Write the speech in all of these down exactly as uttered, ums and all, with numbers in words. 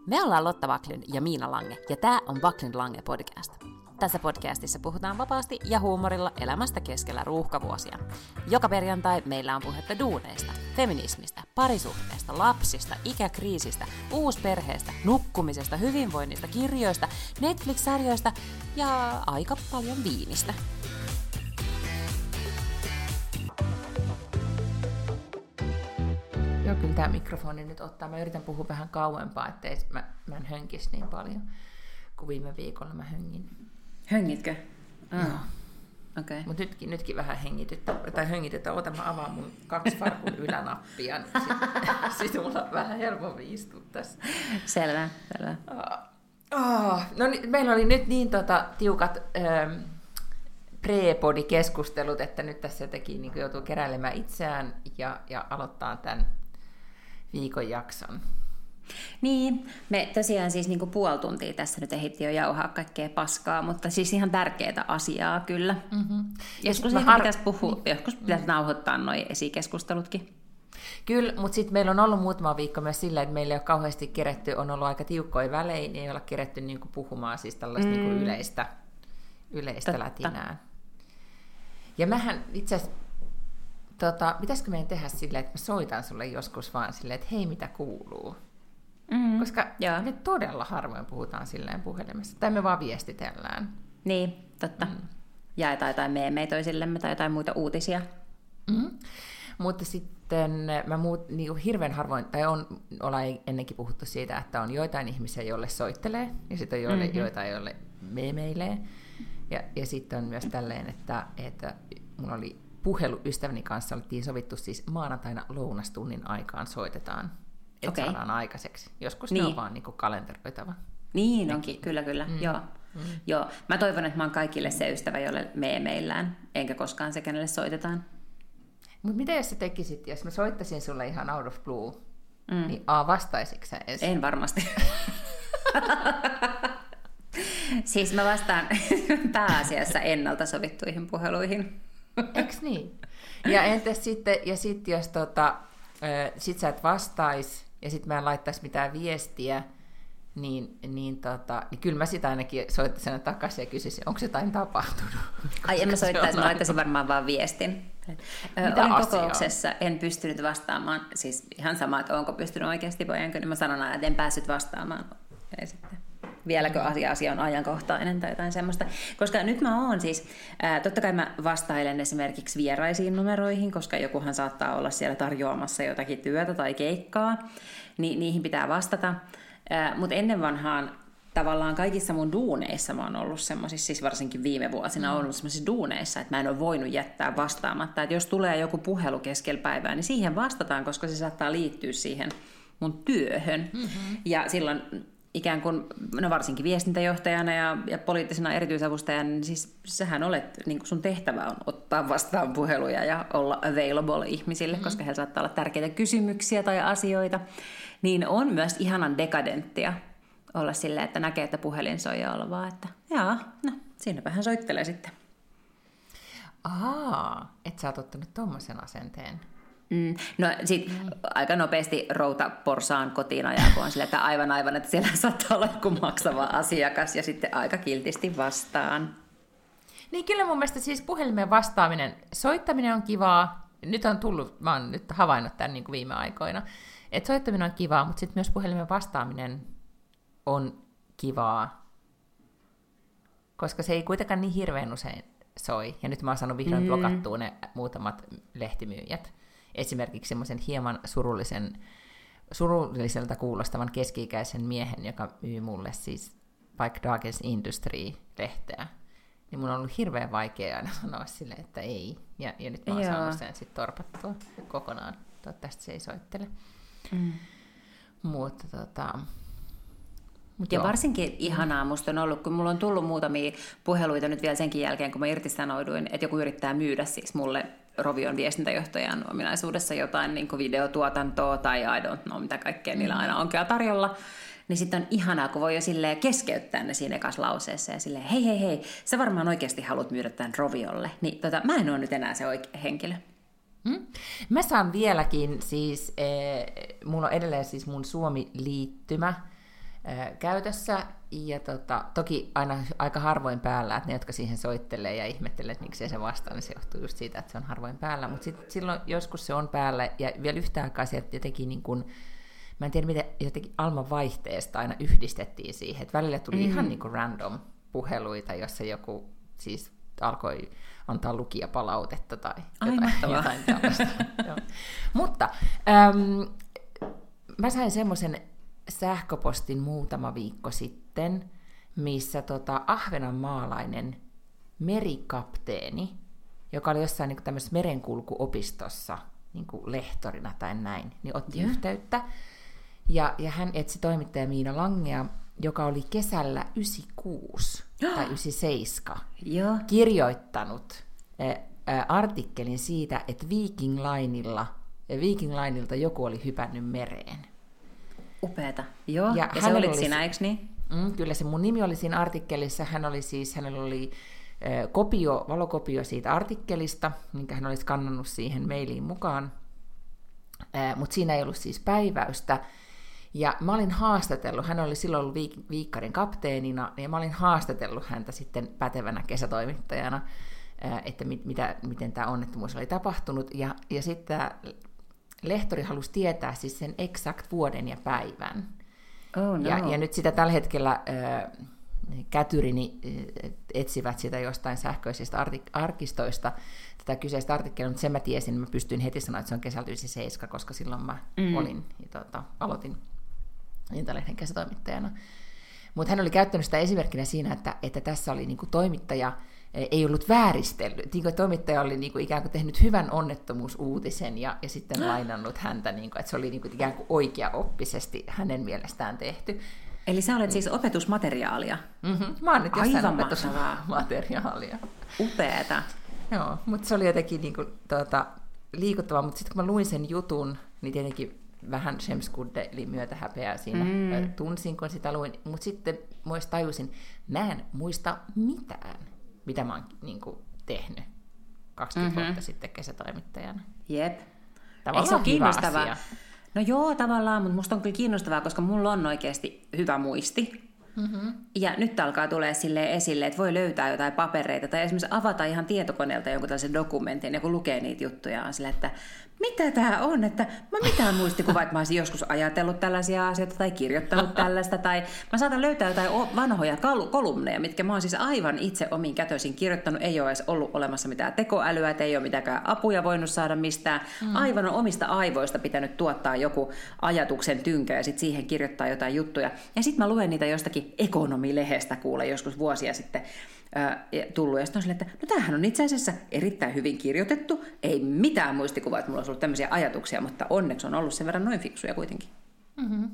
Me ollaan Lotta Backlund ja Miina Lange, ja tää on Backlund Lange podcast. Tässä podcastissa puhutaan vapaasti ja huumorilla elämästä keskellä ruuhkavuosia. Joka perjantai meillä on puhetta duuneista, feminismistä, parisuhteesta, lapsista, ikäkriisistä, uusperheestä, nukkumisesta, hyvinvoinnista, kirjoista, Netflix-sarjoista ja aika paljon viinistä. Joo, kyllä tämä mikrofoni nyt ottaa. Mä yritän puhua vähän kauempaa, ettei mä, mä en hönkisi niin paljon kuin viime viikolla mä höngin. Höngitkö? Ah. Joo. Okei. Okay. Mutta nytkin, nytkin vähän hengityttä, tai hengityttä. Ota, mä avaan mun kaksi farkun ylänappia. Sitten sit mulla on vähän helpompi istua tässä. Selvä, selvä. Oh, no niin, meillä oli nyt niin tota, tiukat ähm, pre-podi-keskustelut, että nyt tässä jotenkin niin joutuu keräilemään itseään ja, ja aloittaa tämän viikon jakson. Niin, me tosiaan siis niinku puoli tuntia tässä nyt ehdittiin jo jauhaa kaikkea paskaa, mutta siis ihan tärkeää asiaa kyllä. Mm-hmm. Joskus har... pitäisi puhua, niin. joskus pitäisi nauhoittaa nuo esikeskustelutkin. Kyllä, mutta sitten meillä on ollut muutama viikko myös sillä, että meillä ei ole kauheasti keretty, on ollut aika tiukkoja välejä, niin ei olla keretty niinku puhumaan siis tällaista mm. niinku yleistä, yleistä lätinää. Ja mähän itse asiassa, tota, pitäisikö meidän tehdä silleen, että mä soitan sulle joskus vaan silleen, että hei, mitä kuuluu? Mm, Koska joo. me todella harvoin puhutaan silleen puhelimessa, tai me vaan viestitellään. Niin, totta. Mm. Jaetaan jotain meemejä toisillemme tai jotain muita uutisia. Mm. Mutta sitten mä muut, niin hirveän harvoin, tai on, ollaan ennenkin puhuttu siitä, että on joitain ihmisiä, joille soittelee, ja sitten on joille, mm-hmm. joitain, joille meemeilee. Ja, ja sitten on myös tälleen, että, että mun oli puhelu ystäväni kanssa, oltiin sovittu siis maanantaina lounastunnin aikaan soitetaan. Että okay. saadaan aikaiseksi. Joskus niin. ne on vaan niin kuin kalenteroitava. Niin Nekin. onkin, kyllä kyllä. Mm. Joo. Mm. Joo. Mä toivon, että mä oon kaikille se ystävä, jolle meemeillään, enkä koskaan se, kenelle soitetaan. Mutta mitä jos sä tekisit, jos mä soittaisin sulle ihan out of blue, mm. niin A, vastaisitko sä edes? En varmasti. Siis mä vastaan pääasiassa ennalta sovittuihin puheluihin. Eiks niin? Ja entäs sitten, ja sit jos tota, sit sä et vastais, ja sit mä en laittaisi mitään viestiä, niin, niin, tota, niin kyllä mä sitä ainakin soittaisin takaisin ja kysyisin, onko jotain tapahtunut? Ai en mä soittaisi, mä laittaisin varmaan vaan viestin. Mitä Olin kokouksessa, en pystynyt vastaamaan, siis ihan sama, että onko pystynyt oikeasti vai enkä, niin mä sanon aina, että en päässyt vastaamaan. Ja sitten, vieläkö asia, asia on ajankohtainen tai jotain semmoista. Koska nyt mä oon siis, ää, totta kai mä vastailen esimerkiksi vieraisiin numeroihin, koska jokuhan saattaa olla siellä tarjoamassa jotakin työtä tai keikkaa, niin niihin pitää vastata. Mutta ennen vanhaan tavallaan kaikissa mun duuneissa mä oon ollut semmoisissa, siis varsinkin viime vuosina mm. ollut semmoisissa duuneissa, että mä en ole voinut jättää vastaamatta. Että jos tulee joku puhelu keskellä päivää, niin siihen vastataan, koska se saattaa liittyä siihen mun työhön. Mm-hmm. Ja silloin ikään kuin, no varsinkin viestintäjohtajana ja, ja poliittisena erityisavustajana, niin siis sähän olet, niin kuin sun tehtävä on ottaa vastaan puheluja ja olla available ihmisille, mm-hmm. koska heillä saattaa olla tärkeitä kysymyksiä tai asioita. Niin on myös ihanan dekadenttia olla silleen, että näkee, että puhelin soi ja olla vaan, että jaa, no siinäpä hän soittelee sitten. Ahaa, et sä oot ottanut tommosen asenteen. Mm, no sit mm. aika nopeasti routa porsaan kotiin ajaa, kun on silleen, että aivan aivan, että siellä saattaa olla joku maksava asiakas ja sitten aika kiltisti vastaan. Niin kyllä mun mielestä siis puhelimeen vastaaminen, soittaminen on kivaa. Nyt on tullut, mä oon nyt havainnut tämän niin kuin viime aikoina, että soittaminen on kivaa, mutta sitten myös puhelimen vastaaminen on kivaa, koska se ei kuitenkaan niin hirveän usein soi. Ja nyt mä oon saanut vihdoin mm. blokattua ne muutamat lehtimyyjät. Esimerkiksi semmoisen hieman surullisen, surulliselta kuulostavan keski-ikäisen miehen, joka myy mulle siis vaikka Dagens Industry-lehteä. Niin mun on ollut hirveän vaikea aina sanoa sille, että ei. Ja, ja nyt mä oon Joo. saanut sen sitten torpattua kokonaan. Toivottavasti se ei soittele. Mm. Mutta tota... Mut ja joo. varsinkin ihanaa musta on ollut, kun mulla on tullut muutamia puheluita nyt vielä senkin jälkeen, kun mä irtisanouduin, että joku yrittää myydä siis mulle Rovion viestintäjohtajan ominaisuudessa jotain niin kuin videotuotantoa tai I don't know, mitä kaikkea niillä aina onkin tarjolla. Niin sitten on ihanaa, kun voi jo silleen keskeyttää ne siinä ekassa lauseessa ja silleen, hei hei hei, sä varmaan oikeasti haluat myydä tämän Roviolle. Niin tota, mä en ole nyt enää se oikea henkilö. Hmm? Mä saan vieläkin, siis, eh, mulla on edelleen siis mun Suomi-liittymä, ää, käytössä. Ja tota, toki aina aika harvoin päällä, että ne, jotka siihen soittelee ja ihmettelee, että miksei se vastaa, niin se johtuu just siitä, että se on harvoin päällä. Mutta sitten silloin joskus se on päällä, ja vielä yhtä aikaa se jotenkin niin kuin, mä en tiedä, miten jotenkin Alman vaihteesta aina yhdistettiin siihen, että välillä tuli mm-hmm. ihan niin kuin random puheluita, jossa joku siis alkoi antaa lukijapalautetta tai jotain, jotain tällaista. Mutta äm, mä sain semmoisen sähköpostin muutama viikko sitten, missä tota ahvenanmaalainen merikapteeni, joka oli jossain niin kuin tämmöisessä merenkulkuopistossa niin kuin lehtorina tai näin, niin otti yeah. yhteyttä. Ja, ja hän etsi toimittaja Miina Langea, joka oli kesällä yhdeksänkymmentäkuusi tai yhdeksänkymmentäseitsemän Joo. kirjoittanut ä, ä, artikkelin siitä, että Viking Linella, Viking Linelta joku oli hypännyt mereen. Upeeta. Joo, ja, ja se olit siinä, eikö niin? Mm, kyllä se mun nimi oli siinä artikkelissa. Hän oli siis, hänellä oli ä, kopio, valokopio siitä artikkelista, minkä hän oli skannannut siihen mailiin mukaan. Ä, mutta siinä ei ollut siis päiväystä. Ja mä olin haastatellut, hän oli silloin ollut viik- Viikkarin kapteenina, ja mä olin haastatellut häntä sitten pätevänä kesätoimittajana, että mit, mitä, miten tämä onnettomuus oli tapahtunut. Ja, ja sitten lehtori halusi tietää siis sen exakt vuoden ja päivän. Oh, no. ja, ja nyt sitä tällä hetkellä äh, kätyrini äh, etsivät sitä jostain sähköisistä artik- arkistoista, tätä kyseistä artikkelia, mutta sen mä tiesin, mä pystyin heti sanoa, että se on kesältä yhdeksänkymmentäseitsemän, koska silloin mä mm. olin, ja tuota, aloitin Iltalehden kesätoimittajana. Mutta hän oli käyttänyt sitä esimerkkinä siinä, että, että tässä oli niinku toimittaja, ei ollut vääristellyt. Niinku, toimittaja oli niinku ikään kuin tehnyt hyvän onnettomuusuutisen ja, ja sitten lainannut häntä, niinku, että se oli niinku ikään kuin oikeaoppisesti hänen mielestään tehty. Eli sä olet siis opetusmateriaalia? Mm-hmm. Mä oon nyt jossain opetusmateriaalia. Upeeta. Joo, mutta se oli jotenkin niinku, tuota, liikuttavaa, mutta sitten kun mä luin sen jutun, niin tietenkin vähän Shemskudde, eli myötähäpeää siinä mm. tunsin, kun sitä luin, mutta sitten myös tajusin, mä en muista mitään, mitä mä oon niin kuin, tehnyt kaksikymmentä mm-hmm. vuotta sitten kesätoimittajana. Jep. Tavallaan se ole kiinnostavaa? asia. No joo, tavallaan, mutta musta on kyllä kiinnostavaa, koska mulla on oikeasti hyvä muisti. Mm-hmm. Ja nyt alkaa tulee silleen esille, että voi löytää jotain papereita tai esimerkiksi avata ihan tietokoneelta jonkun tällaisen dokumentin ja kun lukee niitä juttuja on silleen, että mitä tämä on, että mä mitään muistikuvaa, että mä olisin joskus ajatellut tällaisia asioita tai kirjoittanut tällaista tai mä saatan löytää jotain vanhoja kolumneja, mitkä mä oon siis aivan itse omiin kätöisin kirjoittanut, ei ole edes ollut olemassa mitään tekoälyä, että ei ole mitään apuja voinut saada mistään, mm. aivan on omista aivoista pitänyt tuottaa joku ajatuksen tynkä ja sitten siihen kirjoittaa jotain juttuja ja sitten mä luen niitä jostakin Ekonomi-lehestä kuule joskus vuosia sitten ää, tullut. Ja sitten on silleen, että no tämähän on itse asiassa erittäin hyvin kirjoitettu. Ei mitään muistikuvaa, että mulla olisi ollut tämmöisiä ajatuksia, mutta onneksi on ollut sen verran noin fiksuja kuitenkin. Mm-hmm.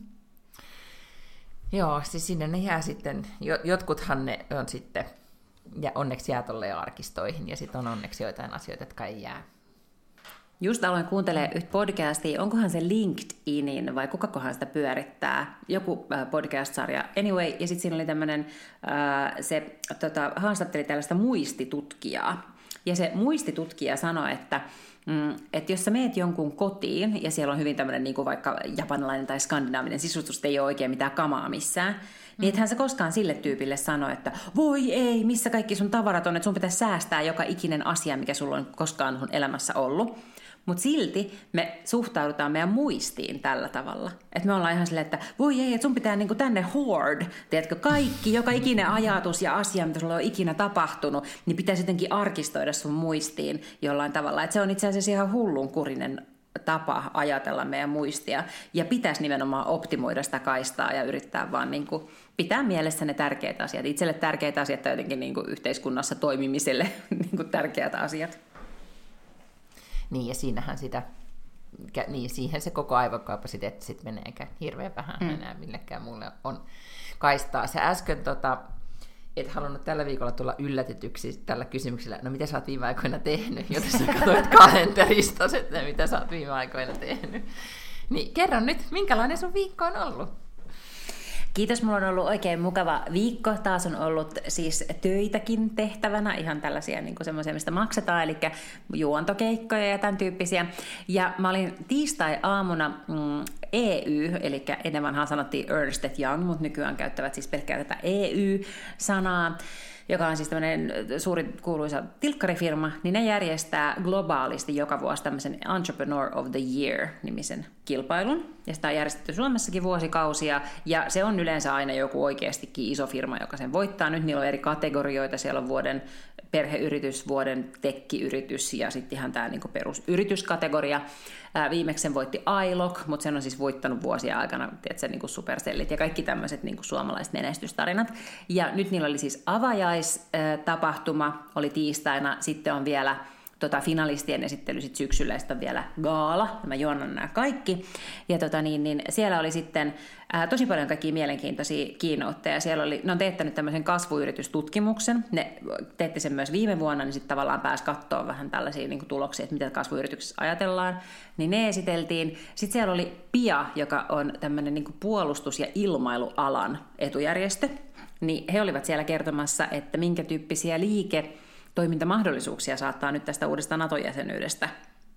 Joo, siis sinne ne jää sitten, jotkuthan ne on sitten, ja onneksi jää tolleen arkistoihin, ja sitten on onneksi joitain asioita, jotka ei jää. Just aloin kuuntelemaan yhtä podcastia, onkohan se LinkedInin vai kukakohan sitä pyörittää, joku podcast-sarja. Anyway, ja sitten siinä oli tämmöinen, se tota, haastatteli tällaista muistitutkijaa. Ja se muistitutkija sanoi, että, mm, että jos sä meet jonkun kotiin, ja siellä on hyvin tämmöinen niin kuin vaikka japanilainen tai skandinaavinen sisustus, ei ole oikein mitään kamaa missään, mm. niin ethän sä koskaan sille tyypille sano, että voi ei, missä kaikki sun tavarat on, että sun pitäisi säästää joka ikinen asia, mikä sulla on koskaan sun elämässä ollut. Mutta silti me suhtaudutaan meidän muistiin tällä tavalla. Että me ollaan ihan silleen, että voi ei, että sun pitää niinku tänne hoard. Tiedätkö, kaikki, joka ikinen ajatus ja asia, mitä sulla on ikinä tapahtunut, niin pitäisi jotenkin arkistoida sun muistiin jollain tavalla. Että se on itse asiassa ihan hullunkurinen tapa ajatella meidän muistia. Ja pitäisi nimenomaan optimoida sitä kaistaa ja yrittää vaan niinku pitää mielessä ne tärkeät asiat. Itselle tärkeät asiat on jotenkin niinku yhteiskunnassa toimimiselle niinku tärkeät asiat. Niin, ja siinähän sitä, niin siihen se koko aivokapasiteetti sitten menee, eikä hirveän vähän mm. enää millekään mulle on kaistaa. Sä äsken tota, et halunnut tällä viikolla tulla yllätetyksi tällä kysymyksellä, no mitä sä oot viime aikoina tehnyt, joten sä katsoit kalenterista, että mitä sä oot viime aikoina tehnyt. Niin kerro nyt, minkälainen sun viikko on ollut? Kiitos, mulla on ollut oikein mukava viikko. Taas on ollut siis töitäkin tehtävänä, ihan tällaisia niin semmoisia, mistä maksetaan, eli juontokeikkoja ja tämän tyyppisiä. Ja mä olin tiistai-aamuna mm, E Y, eli ennen vanhaan sanottiin Ernst and Young, mutta nykyään käyttävät siis pelkkää tätä E Y-sanaa, joka on siis tämmöinen suuri kuuluisa tilkkarifirma, niin ne järjestää globaalisti joka vuosi tämmöisen Entrepreneur of the Year-nimisen kilpailun. Ja sitä on järjestetty Suomessakin vuosikausia, ja se on yleensä aina joku oikeastikin iso firma, joka sen voittaa. Nyt niillä on eri kategorioita, siellä on vuoden perheyritys, vuoden tekkiyritys ja sitten ihan tämä niinku perusyrityskategoria. Ää, viimeksi sen voitti iLog, mutta sen on siis voittanut vuosia aikana, tiedätkö, niinku Supercellit ja kaikki tämmöiset niinku suomalaiset menestystarinat. Ja nyt niillä oli siis avajaistapahtuma, oli tiistaina, sitten on vielä tota, finalistien esittely sit syksyllä, ja sitten on vielä gaala, ja mä juonnan nämä kaikki. Ja tota, niin, niin, siellä oli sitten ää, tosi paljon kaikkia mielenkiintoisia keynoteja. Siellä oli, ne on teettänyt tämmöisen kasvuyritystutkimuksen. Ne teetti sen myös viime vuonna, niin sitten tavallaan pääsi katsoa vähän tällaisia niin kuin tuloksia, että mitä kasvuyrityksessä ajatellaan. Niin ne esiteltiin. Sitten siellä oli P I A, joka on tämmöinen niin kuin puolustus- ja ilmailualan etujärjestö. Niin he olivat siellä kertomassa, että minkä tyyppisiä liike toimintamahdollisuuksia saattaa nyt tästä uudesta NATO-jäsenyydestä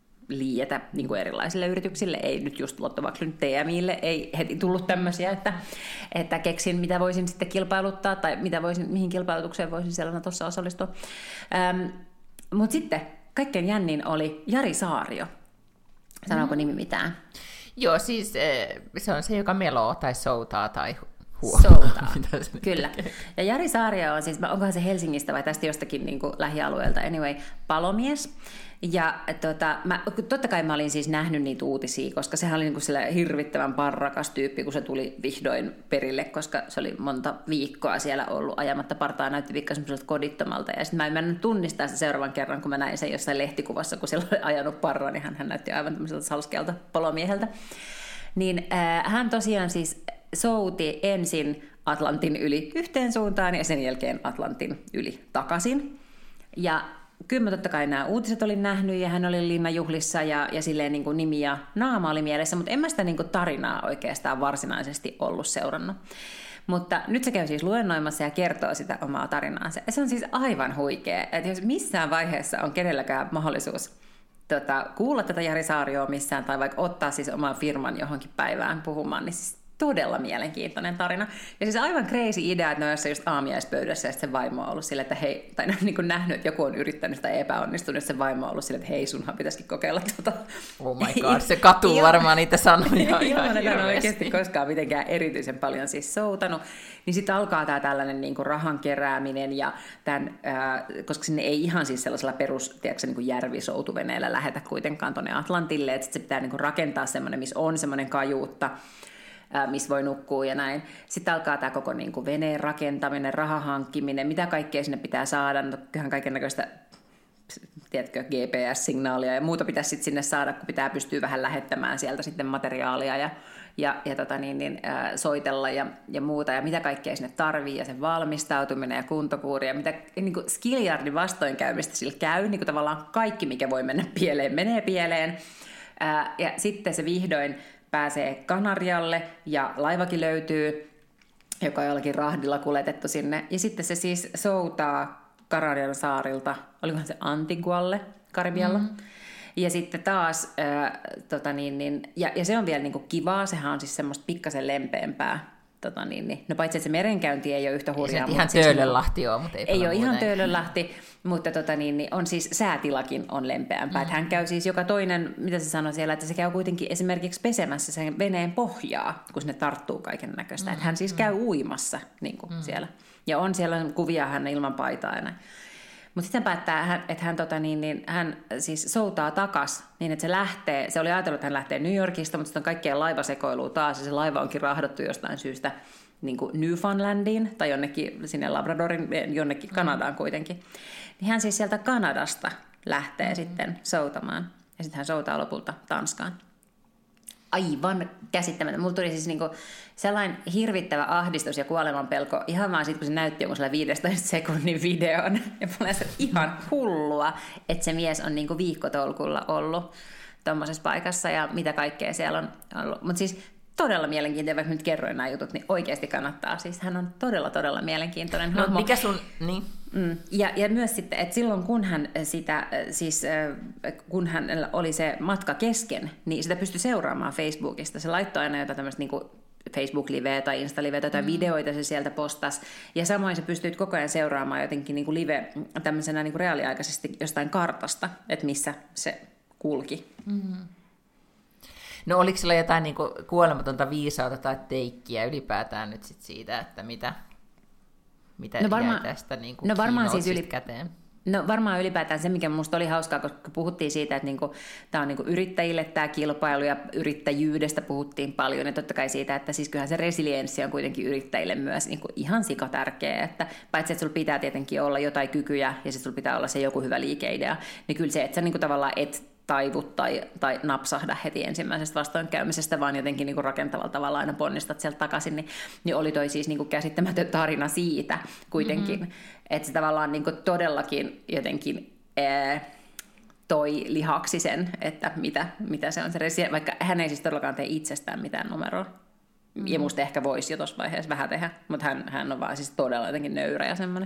liietä niin kuin erilaisille yrityksille. Ei nyt just Lottovakslyn T M I:lle ei heti tullut tämmöisiä, että, että keksin, mitä voisin sitten kilpailuttaa tai mitä voisin, mihin kilpailutukseen voisin siellä Natossa osallistua. Ähm, Mutta sitten kaikkein jännin oli Jari Saario. Sanooko mm. nimi mitään? Joo, siis se on se, joka meloo tai soutaa tai soutaa, kyllä. Ja Jari Saario on siis, onkohan se Helsingistä vai tästä jostakin niin kuin lähialueelta, anyway, palomies. Ja tota, mä, totta kai mä olin siis nähnyt niitä uutisia, koska sehän oli niin kuin hirvittävän parrakas tyyppi, kun se tuli vihdoin perille, koska se oli monta viikkoa siellä ollut ajamatta partaa, näytti pikka semmoiselta kodittomalta. Ja sitten mä en mennyt tunnistaa sitä seuraavan kerran, kun mä näin sen jossain lehtikuvassa, kun siellä oli ajanut parraa, niin hän, hän näytti aivan tämmöiseltä salskealta palomieheltä. Niin äh, hän tosiaan siis souti ensin Atlantin yli yhteen suuntaan ja sen jälkeen Atlantin yli takaisin. Ja kyllä mä totta kai nämä uutiset olin nähnyt ja hän oli linnanjuhlissa ja, ja silleen niin kuin nimi ja naama oli mielessä, mutta en mä sitä niin kuin tarinaa oikeastaan varsinaisesti ollut seurannut. Mutta nyt se käy siis luennoimassa ja kertoo sitä omaa tarinaansa. Ja se on siis aivan huikea, että jos missään vaiheessa on kenelläkään mahdollisuus tota, kuulla tätä Jari Saarioa missään tai vaikka ottaa siis oman firman johonkin päivään puhumaan, niin siis todella mielenkiintoinen tarina. Ja siis aivan crazy idea, että ne on jossain just aamiaispöydässä ja se vaimo on ollut sille, että hei, tai ne on niin kuin nähnyt, että joku on yrittänyt tai epäonnistunut, se vaimo on ollut sille, että hei, sunhan pitäisikin kokeilla tuota. Oh my god, se katuu varmaan niitä sanoja. Ilman, että on oikeasti koskaan mitenkään erityisen paljon siis soutanut. Niin sitten alkaa tämä tällainen niin kuin rahan kerääminen, ja tämän, äh, koska sinne ei ihan siis sellaisella perus, tiedätkö, niin kuin järvisoutuveneellä lähetä kuitenkaan tuonne Atlantille, että sit se pitää niin kuin rakentaa semmoinen, missä on semmoinen kajuutta, missä voi nukkua ja näin. Sitten alkaa tämä koko niin kuin veneen rakentaminen, rahahankkiminen, mitä kaikkea sinne pitää saada. No, kyllähän kaikennäköistä, tiedätkö, G P S-signaalia ja muuta pitäisi sitten sinne saada, kun pitää pystyä vähän lähettämään sieltä sitten materiaalia ja, ja, ja tota niin, niin, ää, soitella ja, ja muuta. Ja mitä kaikkea sinne tarvii ja sen valmistautuminen ja kuntokuuri ja mitä niin kuin skiljardin vastoinkäymistä sillä käy. Niin kuin tavallaan kaikki, mikä voi mennä pieleen, menee pieleen. Ää, ja sitten se vihdoin pääsee Kanarialle ja laivakin löytyy, joka on jollakin rahdilla kuljetettu sinne. Ja sitten se siis soutaa Kanarian saarilta, olikohan se Antigualle, Karibialla. Mm-hmm. Ja sitten taas, äh, tota niin, niin, ja, ja se on vielä niin kuin kivaa, sehän on siis semmoista pikkasen lempeämpää. Tota niin, niin. No paitsi, että se merenkäynti ei ole yhtä hurjaa. Ei ihan Töölönlahti ole, mutta ei, ei ole ihan Töölönlahti, mutta tota niin, niin on siis säätilakin on lempeämpää. Mm. Hän käy siis joka toinen, mitä se sanoi siellä, että se käy kuitenkin esimerkiksi pesemässä sen veneen pohjaa, kun sinne tarttuu kaiken näköistä. Mm. Hän siis käy uimassa niin kuin mm. siellä. Ja on siellä kuvia hän ilman paitaa ja näin. Mutta sitten päättää, että hän, tota niin, niin, hän siis soutaa takas niin, että se lähtee, se oli ajatellut, että hän lähtee New Yorkista, mutta sitten on kaikkien laivasekoilua taas, ja se laiva onkin rahdattu jostain syystä niin kuin Newfoundlandiin, tai jonnekin sinne Labradorin, jonnekin Kanadaan kuitenkin. Niin hän siis sieltä Kanadasta lähtee mm-hmm. sitten soutamaan, ja sitten hän soutaa lopulta Tanskaan. Aivan käsittämättä. Mulla tuli siis niinku sellainen hirvittävä ahdistus ja kuolemanpelko ihan vaan siitä, kun se näytti jonkun sellainen viidentoista sekunnin videon. Ja mulla on ihan hullua, että se mies on niinku viikkotolkulla ollut tuommoisessa paikassa ja mitä kaikkea siellä on ollut. Mutta siis todella mielenkiintoinen, vaikka nyt kerroin nämä jutut, niin oikeasti kannattaa. Siis hän on todella, todella mielenkiintoinen no, hahmo. Mikä sun, niin? Mm. Ja, ja myös sitten, että silloin kun hän sitä, siis kun hänellä oli se matka kesken, niin sitä pystyi seuraamaan Facebookista. Se laittoi aina jotain tämmöistä niin kuin Facebook-liveä tai Insta-liveä tai mm. videoita se sieltä postasi. Ja samoin se pystyit koko ajan seuraamaan jotenkin niin kuin live tämmöisenä niin kuin reaaliaikaisesti jostain kartasta, että missä se kulki. Mm. No oliko sillä jotain niin kuin kuolematonta viisautta tai teikkiä ylipäätään nyt sit siitä, että mitä, mitä no varma, jäi tästä niin kuin no varmaan siis yli, käteen? No varmaan ylipäätään se, mikä minusta oli hauskaa, koska puhuttiin siitä, että niinku, tämä on niinku yrittäjille tämä kilpailu ja yrittäjyydestä puhuttiin paljon. Ja totta kai siitä, että siis kyllähän se resilienssi on kuitenkin yrittäjille myös niinku ihan sikatärkeä. Että paitsi, että sulla pitää tietenkin olla jotain kykyjä ja sitten sulla pitää olla se joku hyvä liikeidea, niin kyllä se, että sä niinku tavallaan et taivut tai, tai napsahda heti ensimmäisestä vastoinkäymisestä, vaan jotenkin niin kuin rakentavalla tavalla aina ponnistat sieltä takaisin, niin, niin oli toi siis niin kuin käsittämätön tarina siitä kuitenkin, mm-hmm. että se tavallaan niin kuin todellakin jotenkin ää, toi lihaksi sen, että mitä, mitä se on se resi, vaikka hän ei siis todellakaan tee itsestään mitään numeroa. Mm-hmm. Ja musta ehkä voisi jo tuossa vaiheessa vähän tehdä, mutta hän, hän on vaan siis todella jotenkin nöyrä ja semmoinen.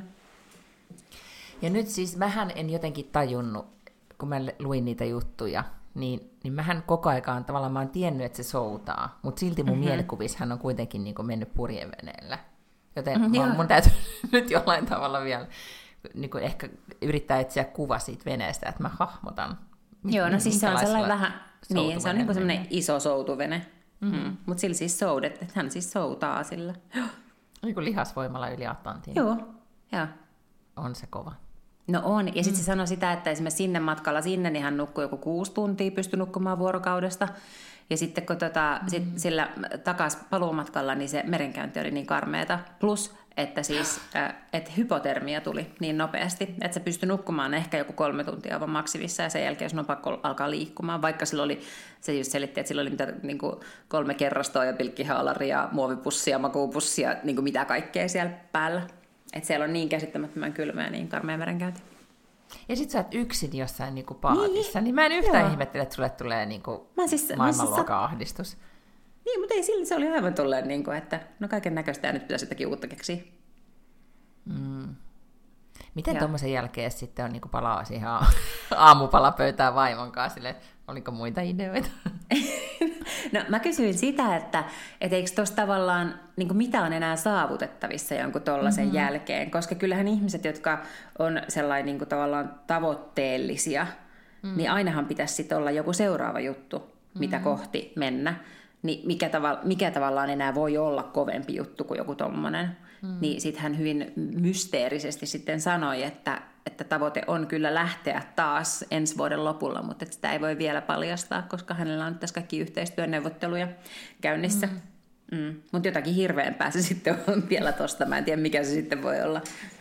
Ja nyt siis vähän en jotenkin tajunnut, kun mä luin niitä juttuja, niin, niin mähän koko aikaan tavallaan mä oon tiennyt, että se soutaa, mutta silti mun mm-hmm. mielikuvissa hän on kuitenkin niin kuin mennyt purjeveneellä. Joten mm, mä, mun täytyy nyt jollain tavalla vielä niin kuin ehkä yrittää etsiä kuva siitä veneestä, että mä hahmotan. Joo, no siis se on sellainen vähän, niin se on niin kuin sellainen iso soutuvene, mm-hmm. mm. mutta sillä siis soudet, että hän siis soutaa sillä. Niin kuin lihasvoimalla yli Atlantin. Joo, joo. On se kova. No on, ja sitten mm. se sanoi sitä, että esimerkiksi sinne matkalla sinne, niin hän nukkui joku kuusi tuntia, pystyi nukkumaan vuorokaudesta. Ja sitten kun tota, mm. sit sillä takas paluumatkalla, niin se merenkäynti oli niin karmeeta. Plus, että siis äh, et hypotermia tuli niin nopeasti, että se pystyi nukkumaan ehkä joku kolme tuntia aivan maksimissa, ja sen jälkeen jos on pakko alkaa liikkumaan. Vaikka sillä oli, se just selitti, että sillä oli mitä, niin kuin kolme kerrostoa ja pilkkihaalaria, muovipussia, makuupussia, niin kuin mitä kaikkea siellä päällä. Että siellä on niin käsittämättömän kylmä ja niin karmea merenkäynti. Ja sit sä oot yksin jossain niinku paatissa, niin, niin mä en yhtään Joo. ihmettele, että sulle tulee niinku siis, maailmanluokan siis, ahdistus. Niin, mutta ei sillä, se oli aivan tulleen, niin kuin, että no kaiken näköistä ja nyt pitäisi jotakin uutta keksiä. Mm. Miten tuommoisen jälkeen sitten on niinku palaa siihen aamupalapöytään vaimon kanssa, sille, oliko muita ideoita? No mä kysyin sitä, että et eikö tuossa tavallaan, niin kuin mitä on enää saavutettavissa jonkun tollaisen mm-hmm. jälkeen, koska kyllähän ihmiset, jotka on sellainen niin kuin tavallaan tavoitteellisia, mm-hmm. niin ainahan pitäisi sitten olla joku seuraava juttu, mitä mm-hmm. kohti mennä. Niin mikä, tava, mikä tavallaan enää voi olla kovempi juttu kuin joku tommonen. Mm-hmm. Niin sitten hän hyvin mysteerisesti sitten sanoi, että, että tavoite on kyllä lähteä taas ensi vuoden lopulla, mutta sitä ei voi vielä paljastaa, koska hänellä on tässä kaikki yhteistyöneuvotteluja käynnissä. Mm-hmm. Mm. Mutta jotakin hirveämpää se sitten on vielä tosta. Mä en tiedä, mikä se sitten voi olla.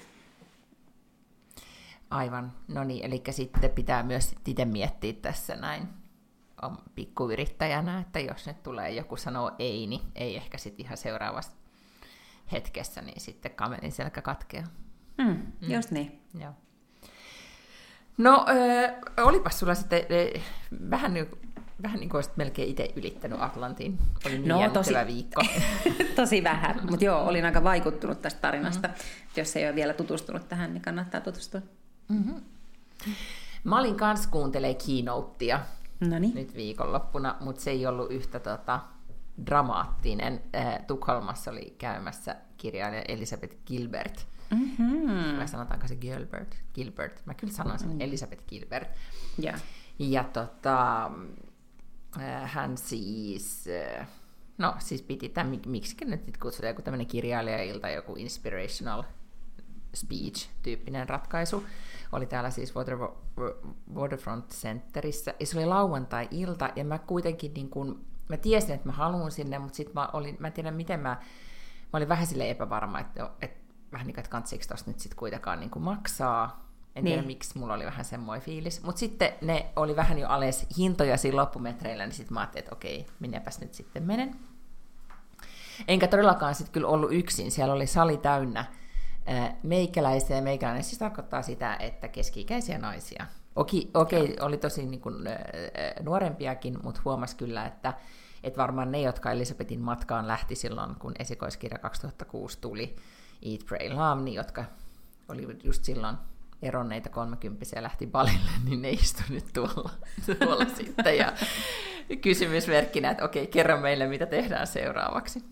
Aivan. No niin, eli sitten pitää myös itse miettiä tässä näin on pikkuyrittäjänä, että jos nyt tulee joku sanoo ei, niin ei ehkä sitten ihan seuraavassa hetkessä, niin sitten kamelin selkä katkeaa. Mm, mm. Just niin. Joo. No, äh, olipas sulla sitten äh, vähän, vähän niin kuin olisit melkein itse ylittänyt Atlantin. Oli niin no, tosi, viikko. Tosi vähän, mutta joo, olin aika vaikuttunut tästä tarinasta. Mm-hmm. Jos ei ole vielä tutustunut tähän, niin kannattaa tutustua. Mm-hmm. Mä olin kans kuuntelee keynotea Noniin. nyt viikonloppuna, mutta se ei ollut yhtä tota, dramaattinen. Äh, Tukholmassa oli käymässä kirjailija Elisabeth Gilbert. Mm-hmm. Vai sanotaanko se Gilbert? Gilbert. Mä kyllä sanon sen mm-hmm. Elisabeth Gilbert. Yeah. Ja tota, äh, hän siis, äh, no siis piti tämän, miksikin nyt kutsutaan joku tämmöinen kirjailijailta, joku inspirational speech-tyyppinen ratkaisu. Oli täällä siis Water, Waterfront Centerissä, ja se oli lauantai-ilta, ja mä kuitenkin niin kun, mä tiesin, että mä haluan sinne, mutta sitten mä olin, mä en tiedä miten mä, mä olin vähän silleen epävarma, että, että vähän niin kuin, että kantsiiko tosta nyt sitten kuitenkaan niin kuin maksaa. En tiedä, niin. miksi mulla oli vähän semmoinen fiilis. Mutta sitten ne oli vähän jo ales hintoja siinä loppumetreillä, niin sitten mä ajattelin, että okei, minnepäs nyt sitten menen. Enkä todellakaan sitten kyllä ollut yksin. Siellä oli sali täynnä meikäläisiä. Meikäläinen siis tarkoittaa sitä, että keski-ikäisiä naisia. Okei, okei oli tosi niin kuin, nuorempiakin, mutta huomasi kyllä, että, että varmaan ne, jotka Elisabetin matkaan lähti silloin, kun esikoiskirja kaksituhattakuusi tuli, Eat, Pray, Love, niin jotka oli just silloin eronneita kolmekymppisiä lähti balille, niin ne istui nyt tuolla, tuolla sitten. Ja kysymysmerkkinä, että okei, kerro meille, mitä tehdään seuraavaksi.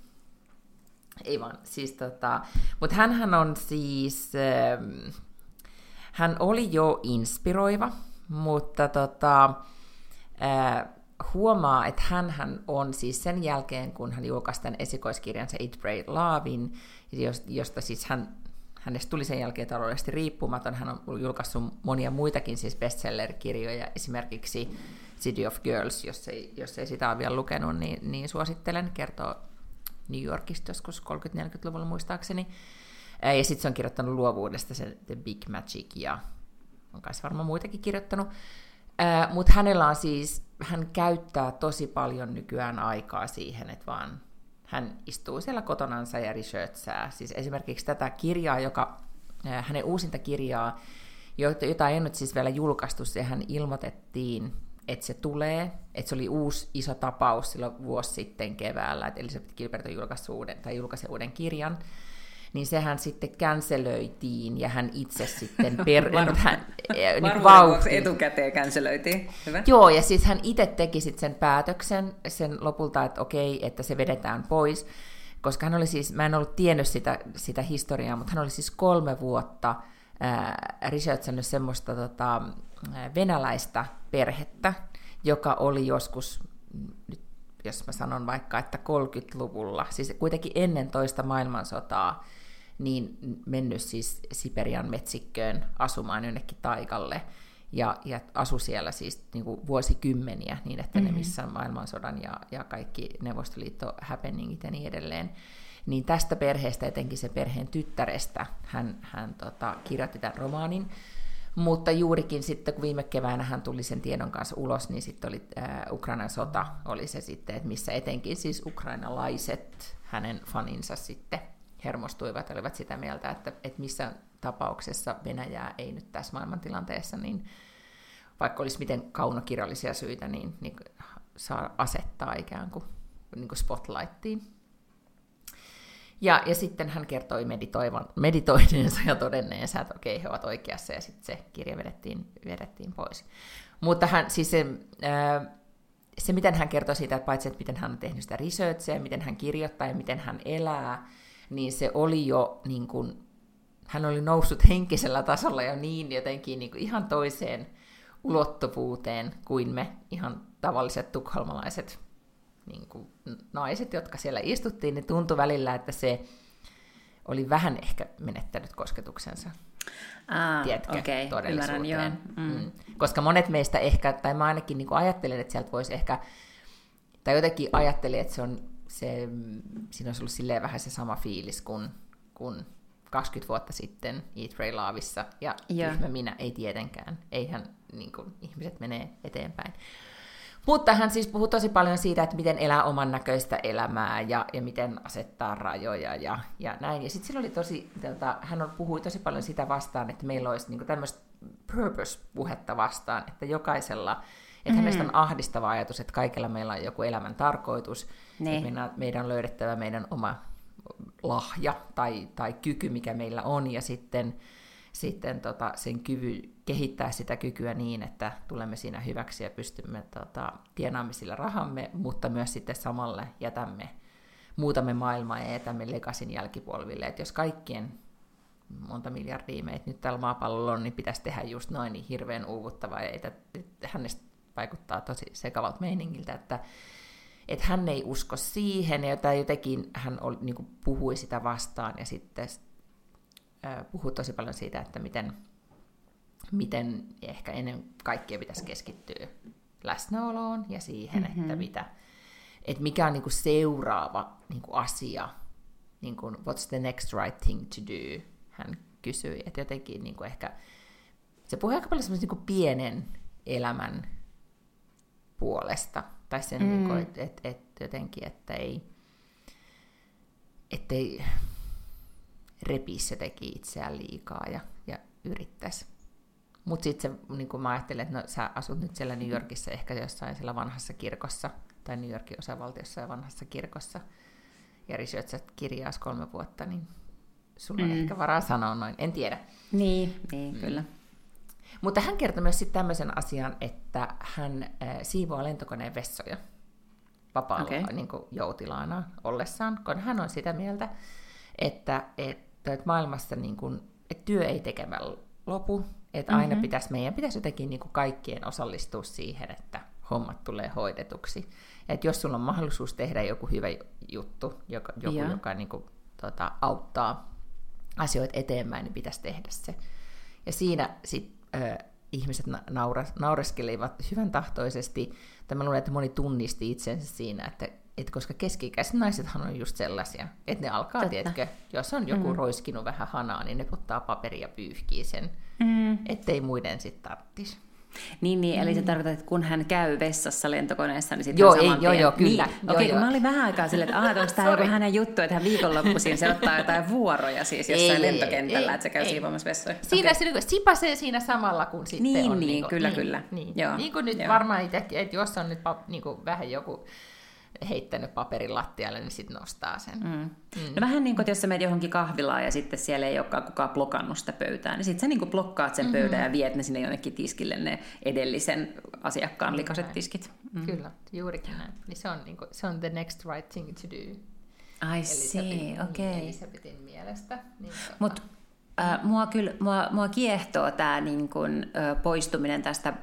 Ei vaan, siis tota, mutta hänhän on siis, äh, hän oli jo inspiroiva, mutta tota, äh, huomaa, että hänhän on siis sen jälkeen, kun hän julkaisi tämän esikoiskirjansa Eat, Pray, Lovein, josta siis hän, hänestä tuli sen jälkeen taloudellisesti riippumaton, hän on julkaissut monia muitakin siis bestseller-kirjoja, esimerkiksi City of Girls, jos ei, jos ei sitä ole vielä lukenut, niin, niin suosittelen, kertoo New Yorkista joskus kolmekymmentä-neljäkymmentäluvulla muistaakseni. Ja sitten se on kirjoittanut luovuudesta se The Big Magic, ja on kai varmaan muitakin kirjoittanut. Mutta hänellä on siis, hän käyttää tosi paljon nykyään aikaa siihen, että vaan hän istuu siellä kotonansa ja researchaa. Siis esimerkiksi tätä kirjaa, joka, hänen uusinta kirjaa, jota ei nyt siis vielä julkaistu, sehän ilmoitettiin, että se tulee, että se oli uusi iso tapaus silloin vuosi sitten keväällä, että Elizabeth Gilbert on julkaissut uuden, tai julkaisi uuden kirjan, niin sehän sitten cancelöitiin, ja hän itse sitten... Per, Var- hän, niin vauhti etukäteen cancelöitiin. Hyvä. Joo, ja siis hän itse teki sitten sen päätöksen sen lopulta, että okei, että se vedetään pois, koska hän oli siis, mä en ollut tiennyt sitä, sitä historiaa, mutta hän oli siis kolme vuotta äh, researchannut semmoista tota, venäläistä perhettä, joka oli joskus, nyt jos mä sanon vaikka, että kolmekymmentäluvulla, siis kuitenkin ennen toista maailmansotaa, niin mennyt siis Siperian metsikköön asumaan jonnekin taikalle, ja, ja asui siellä siis niin kuin vuosikymmeniä, niin että mm-hmm. ne missä maailmansodan ja, ja kaikki Neuvostoliitto happeningit ja niin edelleen. Niin tästä perheestä, etenkin se perheen tyttärestä, hän, hän tota, kirjoitti tämän romaanin. Mutta juurikin sitten, kun viime keväänä hän tuli sen tiedon kanssa ulos, niin sitten oli äh, Ukrainan sota, oli se sitten, että missä etenkin siis ukrainalaiset, hänen faninsa sitten hermostuivat, olivat sitä mieltä, että, että missä tapauksessa Venäjää ei nyt tässä maailmantilanteessa, niin vaikka olisi miten kaunokirjallisia syitä, niin, niin saa asettaa ikään kuin, niin kuin spotlightiin. Ja, ja sitten hän kertoi meditoineensa ja todenneensa, että okei, he ovat oikeassa, ja sitten se kirja vedettiin, vedettiin pois. Mutta hän, siis se, se, miten hän kertoi siitä, että paitsi että miten hän on tehnyt sitä researchia, miten hän kirjoittaa ja miten hän elää, niin se oli jo, niin kuin, hän oli noussut henkisellä tasolla jo niin jotenkin niin kuin ihan toiseen ulottuvuuteen kuin me ihan tavalliset tukholmalaiset niin kuin naiset, jotka siellä istuttiin, niin tuntui välillä, että se oli vähän ehkä menettänyt kosketuksensa. Ah, tiedätkö, okay, todellisuuteen. Ymmärrän, mm. Mm. Koska monet meistä ehkä, tai mä ainakin niin kuin ajattelen, että sieltä voisi ehkä, tai jotenkin ajattelin, että se on, se, siinä olisi ollut silleen vähän se sama fiilis kuin, kuin kaksikymmentä vuotta sitten Eat, Pray, Loveissa, ja tyhmä minä, ei tietenkään. Eihän niin kuin, ihmiset menee eteenpäin. Mutta hän siis puhuu tosi paljon siitä, että miten elää oman näköistä elämää ja, ja miten asettaa rajoja ja, ja näin. Ja sitten sillä oli tosi, tota, hän puhui tosi paljon sitä vastaan, että meillä olisi niinku tämmöistä purpose-puhetta vastaan, että jokaisella, että mm-hmm. hänestä on ahdistava ajatus, että kaikilla meillä on joku elämän tarkoitus, niin. Että meidän, meidän on löydettävä meidän oma lahja tai, tai kyky, mikä meillä on, ja sitten sitten tota, sen kyvy, kehittää sitä kykyä niin, että tulemme siinä hyväksi ja pystymme tota, tienaamme sillä rahamme, mutta myös sitten samalle jätämme, muutamme maailmaa ja jätämme legasin jälkipolville. Et jos kaikkien monta miljardia meitä nyt tällä maapallolla on, niin pitäisi tehdä just noin niin hirveän uuvuttavaa. Ja että, että hänestä vaikuttaa tosi sekavalta meiningiltä, että, että hän ei usko siihen, ja jotenkin hän oli, niin kuin puhui sitä vastaan, ja sitten puhuu tosi paljon siitä, että miten, miten ehkä ennen kaikkea pitäisi keskittyä läsnäoloon ja siihen, mm-hmm. että, mitä, että mikä on niin kuin seuraava niin kuin asia, niin kuin, what's the next right thing to do, hän kysyi. Että jotenkin niin kuin ehkä, se puhuu aika paljon semmoisen niin kuin pienen elämän puolesta, tai sen, mm. niin kuin, että et, et jotenkin, että ei, ettei repisi jotenkin itseään liikaa ja, ja yrittäisi Mutta sitten se, niin mä ajattelin, että no, sä asut nyt siellä New Yorkissa, ehkä jossain siellä vanhassa kirkossa, tai New Yorkin osavaltiossa ja vanhassa kirkossa, ja researchat kirjaas kolme vuotta, niin sulla on mm. ehkä varaa sanoa noin, en tiedä. Niin, niin mm. kyllä. Mutta hän kertoi myös sitten tämmöisen asian, että hän äh, siivoaa lentokoneen vessoja vapaalla okay. niin kuin joutilaana ollessaan, kun hän on sitä mieltä, että, että, että maailmassa niin kuin, että työ ei tekemällä lopu, että aina mm-hmm. pitäisi, meidän pitäisi jotenkin niin kuin kaikkien osallistua siihen, että hommat tulee hoidetuksi. Että jos sulla on mahdollisuus tehdä joku hyvä juttu, joka, joku, yeah. joka niin kuin, tota, auttaa asioita eteenpäin, niin pitäisi tehdä se. Ja siinä sitten äh, ihmiset nauras, naureskelivat hyvän tahtoisesti, tai mä luulen, että moni tunnisti itsensä siinä, että, että koska keski-ikäiset naisethan on just sellaisia, että ne alkaa, tiedätkö, jos on joku mm. roiskinut vähän hanaa, niin ne ottaa paperia ja pyyhkii sen, mm. ettei muiden sitten tarvitsisi. Niin, niin, eli se tarkoittaa, että kun hän käy vessassa lentokoneessa, niin sitten joo, saman ei, joo, joo, kyllä. Niin. Okei, okay, kun mä olin vähän aikaa silleen, että aah, onko tämä joku hänen juttu, että hän viikonloppuisin se ottaa jotain vuoroja siis jossain ei, lentokentällä, ei, että se käy ei. siivoamassa vessoja. Siinä okay. se sipasee siinä samalla, kun sitten niin, on. Niin, niin, kyllä, niin, kyllä. Niin, joo, niin kuin nyt joo. varmaan itsekin, että jos on nyt niin kuin vähän joku heittänyt paperin lattialle, niin sitten nostaa sen. Mm. Mm. No vähän niin kuin, että jos sä menet johonkin kahvilaan ja sitten siellä ei olekaan kukaan blokannut sitä pöytää, niin sitten sä niin kuin blokkaat sen pöydän mm-hmm. ja viet ne sinne jonnekin tiskille ne edellisen asiakkaan likaiset näin. Tiskit. Mm. Kyllä, juurikin näin. Niin se on, niin kuin, se on the next right thing to do. I see, okei. Okay. Elisabetin mielestä. Niin Mut Äh, mua, kyllä, mua, mua kiehtoo tämä niin kun, äh, poistuminen tästä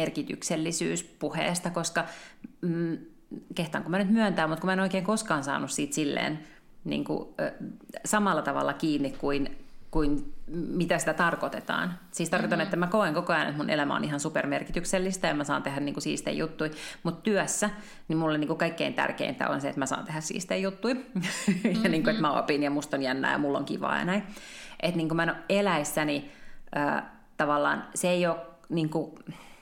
merkityksellisyyspuheesta, koska mm, kehtaanko mä nyt myöntää, mutta kun mä en oikein koskaan saanut siitä silleen niin kuin, äh, samalla tavalla kiinni kuin, kuin mitä sitä tarkoitetaan. Siis tarkoitan, mm-hmm. että mä koen koko ajan, että mun elämä on ihan supermerkityksellistä ja mä saan tehdä niin kuin siistejä juttuja, mutta työssä niin mulle niin kuin kaikkein tärkeintä on se, että mä saan tehdä siistejä juttuja mm-hmm. ja niin kuin, että mä opin ja musta on jännää ja mulla on kivaa ja näin. Että niin kuin mä en ole eläissäni äh, tavallaan, se ei ole niin kuin,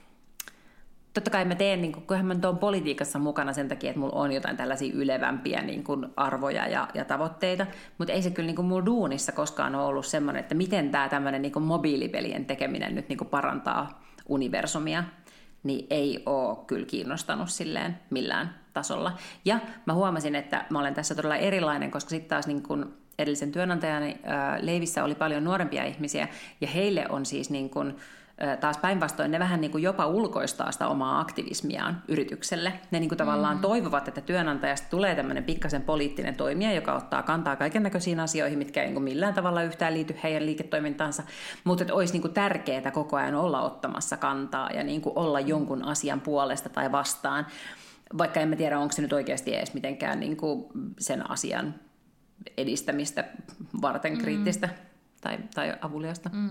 totta kai mä teen, niin kuin, kunhan mä oon politiikassa mukana sen takia, että mulla on jotain tällaisia ylevämpiä niin kuin arvoja ja, ja tavoitteita, mutta ei se kyllä niin kuin mulla duunissa koskaan ole ollut semmoinen, että miten tämä tämmöinen niin kuin mobiilipelien tekeminen nyt niin kuin parantaa universumia, niin ei ole kyllä kiinnostanut silleen millään tasolla. Ja mä huomasin, että mä olen tässä todella erilainen, koska sitten taas niin kuin edellisen työnantajani ää, Leivissä oli paljon nuorempia ihmisiä, ja heille on siis niin kuin, ää, taas päinvastoin, ne vähän niin kuin jopa ulkoistaa sitä omaa aktivismiaan yritykselle. Ne niin kuin tavallaan mm. toivovat, että työnantajasta tulee tämmöinen pikkasen poliittinen toimija, joka ottaa kantaa kaikennäköisiin asioihin, mitkä ei niin kuin millään tavalla yhtään liity heidän liiketoimintaansa, mutta että olisi niin kuin tärkeää koko ajan olla ottamassa kantaa ja niin kuin olla jonkun asian puolesta tai vastaan, vaikka en mä tiedä, onko se nyt oikeasti edes mitenkään niin kuin sen asian edistämistä varten mm. kriittistä tai, tai avuliasta. Mm.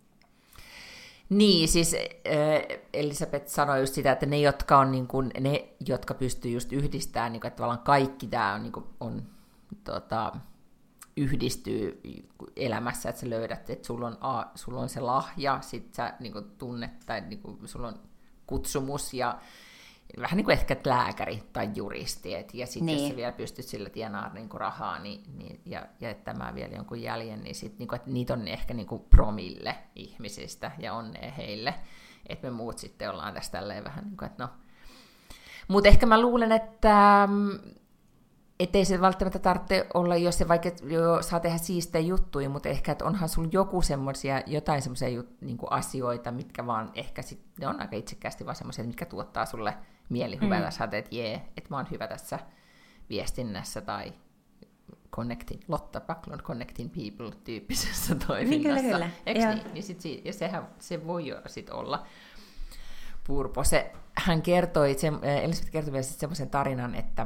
Niin, siis äh, Elisabeth sanoi just sitä, että ne, jotka on niin kuin, ne, jotka pystyy just yhdistämään, niin kuin, että tavallaan kaikki tämä on, niin kuin, on tota, yhdistyy elämässä, että sä löydät, että sulla on, a, sulla on se lahja, sit sä niin kuin, tunnet, tai niin kuin, sulla on kutsumus ja vähän niin kuin ehkä lääkäri tai juristi, et, ja sitten niin. jos sä vielä pystyt sillä tienaamaan niin kuin rahaa niin, niin, ja jättämään vielä jonkun jäljen, niin, sit, niin kuin, että niitä on ehkä niin kuin promille ihmisistä ja onnea heille, että me muut sitten ollaan tässä tälleen vähän niin kuin, että no. Mutta ehkä mä luulen, että ettei se välttämättä tarvitse olla, jos se vaikka jo saa tehdä siistejä juttuja, mutta ehkä, että onhan sulla joku semmoisia, jotain semmoisia niin kuin asioita, mitkä vaan ehkä sit, ne on aika itsekkäästi vaan semmoisia, mitkä tuottaa sulle mielihyvällä, mm. sä teet, että jee, että mä oon hyvä tässä viestinnässä tai connecting, Lotta Backlund Connecting People-tyyppisessä toiminnassa. Niin, kyllä, kyllä. Niin? Niin sit, ja sehän, se voi jo sit olla purpo. Se, hän kertoi, se, Elisabeth kertoi vielä semmoisen tarinan, että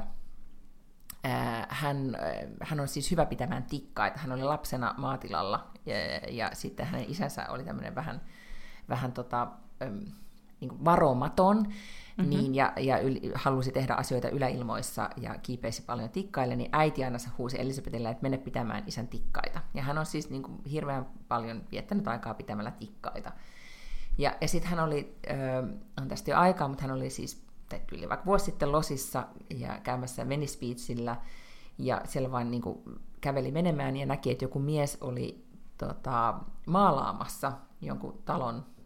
Hän, hän on siis hyvä pitämään tikkaita. Hän oli lapsena maatilalla ja, ja sitten hänen isänsä oli tämmöinen vähän, vähän tota, niin kuin varomaton mm-hmm. niin, ja, ja yl, halusi tehdä asioita yläilmoissa ja kiipeisi paljon tikkaille, niin äiti aina huusi Elisabetille, että mene pitämään isän tikkaita. Ja hän on siis niin kuin hirveän paljon viettänyt aikaa pitämällä tikkaita. Ja, ja sitten hän oli, äh, on tästä jo aikaa, mutta hän oli siis kyllä vaikka vuosi sitten Losissa ja käymässä Venice Beachillä, ja siellä vain niin kuin käveli menemään ja näki, että joku mies oli tota, maalaamassa jonkun talon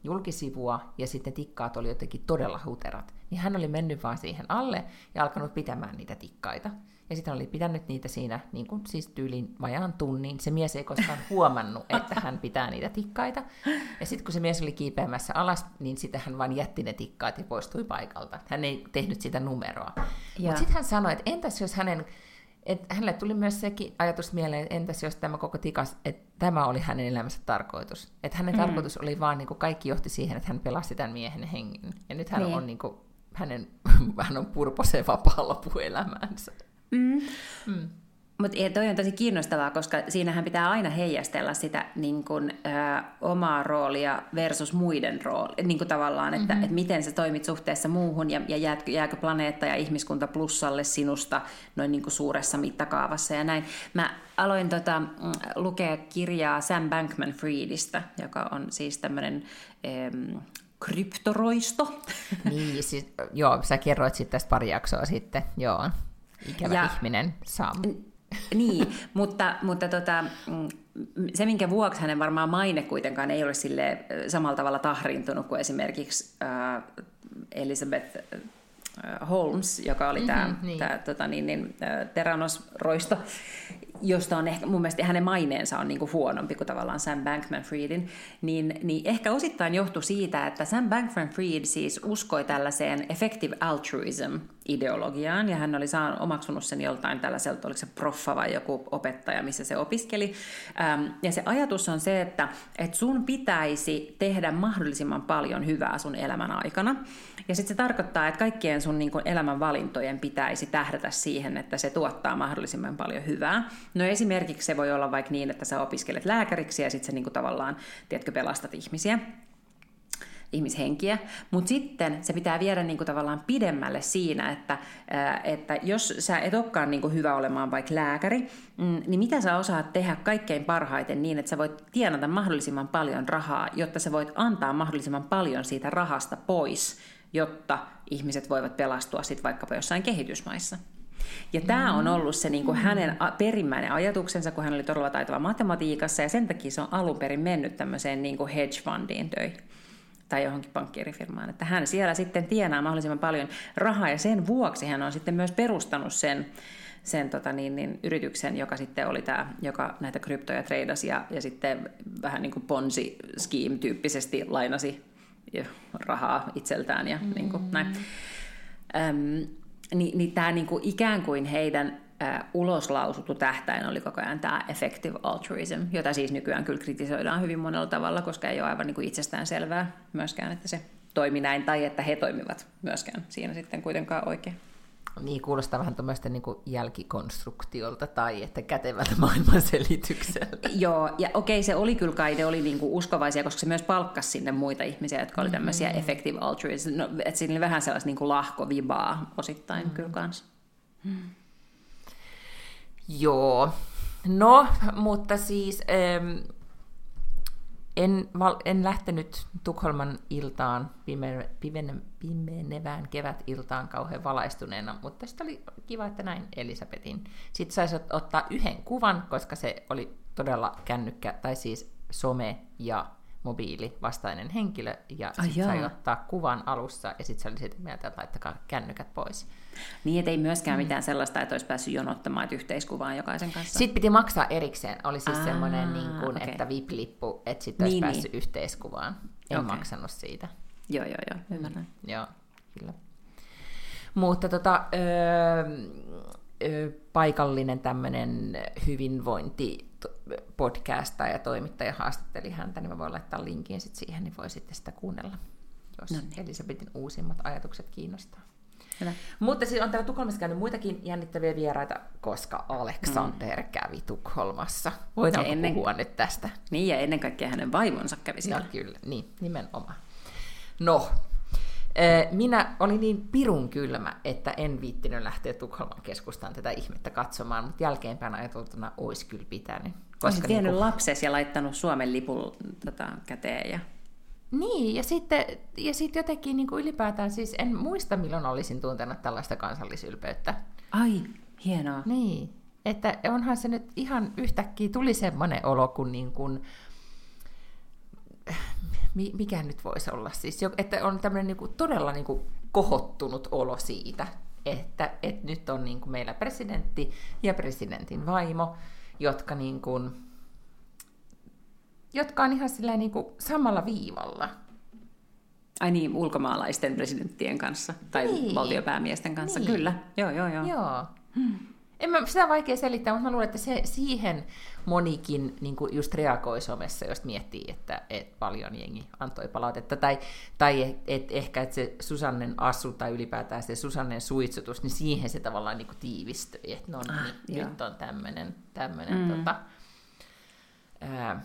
julkisivua, ja sitten tikkaat oli jotenkin todella huterat. Niin hän oli mennyt vaan siihen alle ja alkanut pitämään niitä tikkaita. Ja sitten oli pitänyt niitä siinä niin kuin siis tyylin vajaan tunnin. Se mies ei koskaan huomannut, että hän pitää niitä tikkaita. Ja sitten kun se mies oli kiipeämässä alas, niin sitten hän vaan jätti ne tikkaat ja poistui paikalta. Hän ei tehnyt sitä numeroa. Mutta sitten hän sanoi, että entäs jos hänen... Että hänelle tuli myös sekin ajatus mieleen, että entäs jos tämä koko tikas, että tämä oli hänen elämänsä tarkoitus. Että hänen mm. tarkoitus oli vaan, niin kuin kaikki johti siihen, että hän pelasti tämän miehen hengen. Ja nyt hän niin. on, niin kuin, hänen, hän on purposeen vapaa lopuelämäänsä. Mm. Mm. Mutta toi on tosi kiinnostavaa, koska siinähän pitää aina heijastella sitä niin kun, ö, omaa roolia versus muiden rooli. Niin kuin tavallaan, että mm-hmm. et miten sä toimit suhteessa muuhun ja, ja jääkö, jääkö planeetta ja ihmiskunta plussalle sinusta noin niin kuin suuressa mittakaavassa ja näin. Mä aloin tota, lukea kirjaa Sam Bankman-Friedistä, joka on siis tämmöinen... Em, kryptoroisto. Niin, siis, joo, sä kerroit sitten tästä pari jaksoa sitten, joo. Ikävä ja, ihminen, Sam. Niin, mutta, mutta tota, se, minkä vuoksi hänen varmaan maine kuitenkaan ei ole sille samalla tavalla tahriintunut kuin esimerkiksi äh, Elizabeth äh, Holmes, joka oli tämä mm-hmm, niin. tota, niin, niin, äh, Theranos-roisto, josta on ehkä, mun mielestä hänen maineensa on niinku huonompi kuin tavallaan Sam Bankman-Friedin, niin, niin ehkä osittain johtui siitä, että Sam Bankman-Fried siis uskoi tällaiseen effective altruism-ideologiaan, ja hän oli saanut, omaksunut sen joltain tällaiselta, oliko se proffa vai joku opettaja, missä se opiskeli. Ähm, ja se ajatus on se, että et sun pitäisi tehdä mahdollisimman paljon hyvää sun elämän aikana, ja sitten se tarkoittaa, että kaikkien sun niin kuin elämän valintojen pitäisi tähdätä siihen, että se tuottaa mahdollisimman paljon hyvää. No esimerkiksi se voi olla vaikka niin, että sä opiskelet lääkäriksi ja sitten sä niin kuin tavallaan, tiedätkö, pelastat ihmisiä, ihmishenkiä, mutta sitten se pitää viedä niin kuin tavallaan pidemmälle siinä, että, että jos sä et olekaan niin kuin hyvä olemaan vaikka lääkäri, niin mitä sä osaat tehdä kaikkein parhaiten niin, että sä voit tienata mahdollisimman paljon rahaa, jotta sä voit antaa mahdollisimman paljon siitä rahasta pois, jotta ihmiset voivat pelastua sitten vaikkapa jossain kehitysmaissa. Ja tämä on ollut se niin kuin hänen perimmäinen ajatuksensa, kun hän oli todella taitava matematiikassa, ja sen takia se on alun perin mennyt tämmöiseen niin kuin hedge fundiin töihin tai johonkin pankkiirifirmaan, että hän siellä sitten tienaa mahdollisimman paljon rahaa, ja sen vuoksi hän on sitten myös perustanut sen, sen tota niin, niin, yrityksen, joka sitten oli tämä, joka näitä kryptoja treidasi ja, ja sitten vähän niin kuin Ponzi-scheme-tyyppisesti lainasi rahaa itseltään ja mm. niin kuin näin. Öm, Niin, niin tämä niinku ikään kuin heidän ä, uloslausuttu tähtäin oli koko ajan tämä effective altruism, jota siis nykyään kyllä kritisoidaan hyvin monella tavalla, koska ei ole aivan niinku itsestään selvää myöskään, että se toimi näin, tai että he toimivat myöskään siinä sitten kuitenkaan oikein. Niin, kuulostaa vähän tämmöistä niin kuin jälkikonstruktiolta tai että kätevältä maailmanselitykseltä. Joo, ja okei, se oli kyllä kai, ne oli niin kuin uskovaisia, koska se myös palkkasi sinne muita ihmisiä, jotka oli tämmöisiä mm-hmm. effective altruism. No, että siinä oli vähän sellaista niin kuin lahkovibaa osittain mm-hmm. kyllä kanssa. Mm. Joo, no, mutta siis... Ähm, En, val, en lähtenyt Tukholman iltaan, pime, pimene, pimenevään kevätiltaan kauhean valaistuneena, mutta tästä oli kiva, että näin Elisabetin. Sitten saisi ottaa yhden kuvan, koska se oli todella kännykkä, tai siis some ja mobiili vastainen henkilö, ja sitten sai ottaa kuvan alussa, ja sitten se oli sitten mieltä, että laittakaa kännykät pois. Niin, että ei myöskään mm. mitään sellaista, että olisi päässyt jonottamaan yhteiskuvaan jokaisen kanssa. Sitten piti maksaa erikseen. Oli siis Aa, semmoinen, niin kuin, okay. että V I P-lippu, että sitten olisi niin, päässyt niin. yhteiskuvaan. En okay. maksanut siitä. Joo, joo, joo, ymmärrän. Mm. Joo, kyllä. Mutta tota, öö, öö, paikallinen tämmöinen hyvinvointi podcasta ja toimittaja haastatteli häntä, niin mä voin laittaa linkin sit siihen, niin voi sitten sitä kuunnella, jos no niin. Elisabetin uusimmat ajatukset kiinnostaa. Hyvä. Mutta siis on täällä Tukholmassa käynyt muitakin jännittäviä vieraita, koska Alexander mm. kävi Tukholmassa. Voidaanko ennen... puhua nyt tästä? Niin, ja ennen kaikkea hänen vaimonsa kävi siellä. No kyllä, niin, nimenomaan. No, minä olin niin pirun kylmä, että en viittinyt lähteä Tukholman keskustaan tätä ihmettä katsomaan, mutta jälkeenpäin ajateltuna olisi kyllä pitänyt. Olisit vienyt niin kuin... lapsesi ja laittanut Suomen lipun tota, käteen ja... Niin, ja sitten, ja sitten jotenkin niin kuin ylipäätään, siis en muista milloin olisin tuntenut tällaista kansallisylpeyttä. Ai, hienoa. Niin, että onhan se nyt ihan yhtäkkiä tuli semmoinen olo, kun, niin kuin, mikä nyt voisi olla siis, että on tämmöinen niin kuin todella niin kuin kohottunut olo siitä, että, että nyt on niin kuin meillä presidentti ja presidentin vaimo, jotka, niin kuin, jotka on ihan silleen niin kuin samalla viivalla. Ai niin, ulkomaalaisten presidenttien kanssa tai niin. valtiopäämiesten kanssa, niin. Kyllä. Joo, joo, joo. joo. Hmm. En mä, sitä on vaikea selittää, mutta mä luulen, että se, siihen monikin niin kuin just reagoi somessa, jos miettii, että et paljon jengi antoi palautetta. Tai, tai et, et ehkä että se Susannen asu tai ylipäätään se Susannen suitsutus, niin siihen se tavallaan niin kuin tiivistyi. Että no ah, niin, nyt on tämmöinen, tämmöinen mm. tota, ää,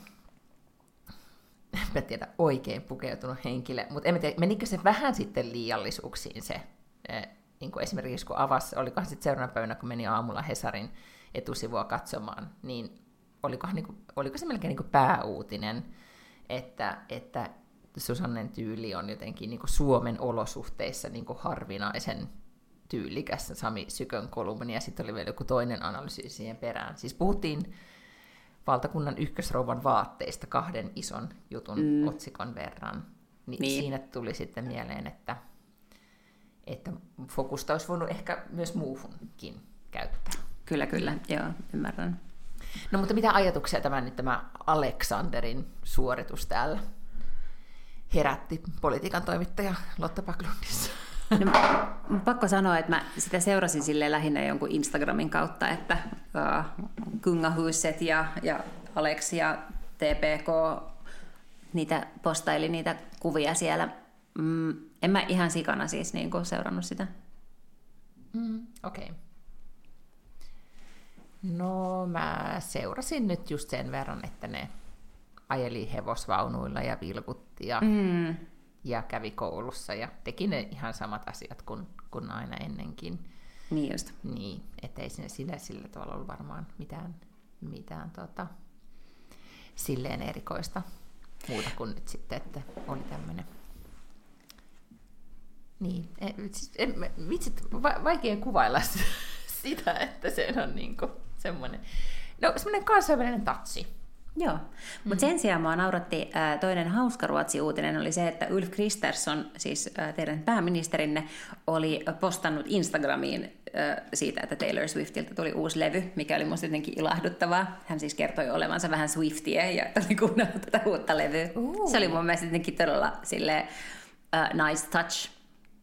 en tiedä, oikein pukeutunut henkilö. Mutta en tiedä, menikö se vähän sitten liiallisuuksiin se... Ää, niin kuin esimerkiksi kun avasi, olikohan sitten seuraavana päivänä, kun meni aamulla Hesarin etusivua katsomaan, niin olikohan, niin kuin, oliko se melkein niin kuin pääuutinen, että, että Susannen tyyli on jotenkin niin kuin Suomen olosuhteissa niin kuin harvinaisen tyylikäs, Sami Sykön kolumni, ja sitten oli vielä joku toinen analyysi siihen perään. Siis puhuttiin valtakunnan ykkösrouvan vaatteista kahden ison jutun mm. otsikon verran, niin, niin siinä tuli sitten mieleen, että että fokusta olisi voinut ehkä myös muuhunkin käyttää. Kyllä, kyllä. Joo, ymmärrän. No mutta mitä ajatuksia tämä nyt tämä Aleksanderin suoritus täällä herätti politiikan toimittaja Lotta Backlundissa? No, pakko sanoa, että mä sitä seurasin silleen lähinnä jonkun Instagramin kautta, että uh, Kungahuset ja, ja Alex ja T P K niitä postaili niitä kuvia siellä. Mm, en mä ihan sikana siis niin kuin seurannut sitä. Mm, Okei. Okay. No mä seurasin nyt just sen verran, että ne ajeli hevosvaunuilla ja vilkutti ja, mm. ja kävi koulussa ja teki ne ihan samat asiat kuin, kuin aina ennenkin. Niin just. Niin, ettei sinne sillä, sillä tavalla ollut varmaan mitään, mitään tota, silleen erikoista muuta kuin nyt sitten, että oli tämmöinen. Niin, siis, en, vitsit, va- vaikea kuvailla sitä, että se on niinku semmoinen, no semmoinen kansainvälinen tatsi. Joo, mm. mutta sen sijaan mua nauratti ää, toinen hauska Ruotsi-uutinen oli se, että Ulf Kristersson, siis ää, teidän pääministerinne, oli postannut Instagramiin ää, siitä, että Taylor Swiftiltä tuli uusi levy, mikä oli musta jotenkin ilahduttavaa. Hän siis kertoi olevansa vähän Swiftie ja oli kuunnellut tätä uutta levyä. Uh. Se oli mun mielestä jotenkin todella silleen, uh, nice touch.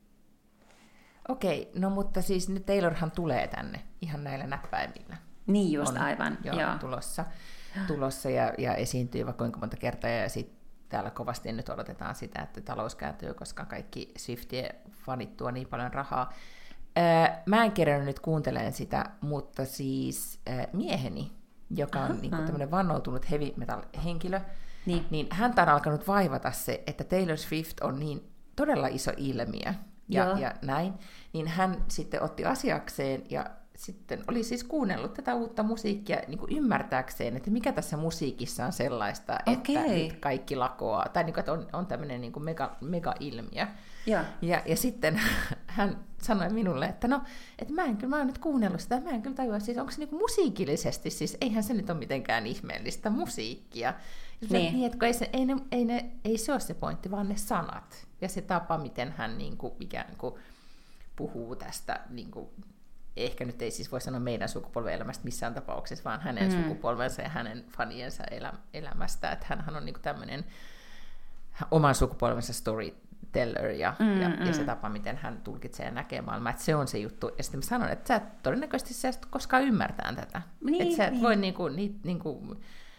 Okei, no mutta siis nyt Taylorhan tulee tänne ihan näillä näppäimillä. Niin just, on, aivan. Joo, joo. tulossa, tulossa ja, ja esiintyy vaikka kuinka monta kertaa, ja sitten täällä kovasti nyt odotetaan sitä, että talous kääntyy, koska kaikki Swiftien fanit tuo niin paljon rahaa. Ää, mä en kerännyt nyt kuuntelemaan sitä, mutta siis ää, mieheni, joka on niin kuin tämmöinen vannoutunut heavy metal-henkilö, niin. niin häntä on alkanut vaivata se, että Taylor Swift on niin todella iso ilmiö, Ja, ja näin, niin hän sitten otti asiakseen ja sitten oli siis kuunnellut tätä uutta musiikkia niin kuin ymmärtääkseen, että mikä tässä musiikissa on sellaista, okay. että nyt kaikki lakoaa, tai niin kuin, että on, on tämmöinen niin kuin mega, mega-ilmiö. Ja. Ja, ja sitten hän sanoi minulle, että no, että mä en kyllä, mä oon nyt kuunnellut sitä, mä en kyllä tajua, siis onko se niin kuin musiikillisesti, siis eihän se nyt ole mitenkään ihmeellistä musiikkia. Niin. Niin, että ei se, ei, ne, ei, ne, ei se ole se pointti, vaan ne sanat. Ja se tapa, miten hän niin kuin, ikään kuin puhuu tästä, niin kuin, ehkä nyt ei siis voi sanoa meidän sukupolven elämästä missään tapauksessa, vaan hänen mm. sukupolvensa ja hänen faniensa elä, elämästä. Että hänhän on niin kuin tämmöinen oman sukupolvensa storyteller ja, mm, ja, mm. ja se tapa, miten hän tulkitsee ja näkee maailmaa. Että se on se juttu. Ja sitten mä sanon, että sä et todennäköisesti sä et koskaan ymmärtää tätä. Niin, että sä et niin. voi niin kuin, niin, niin kuin,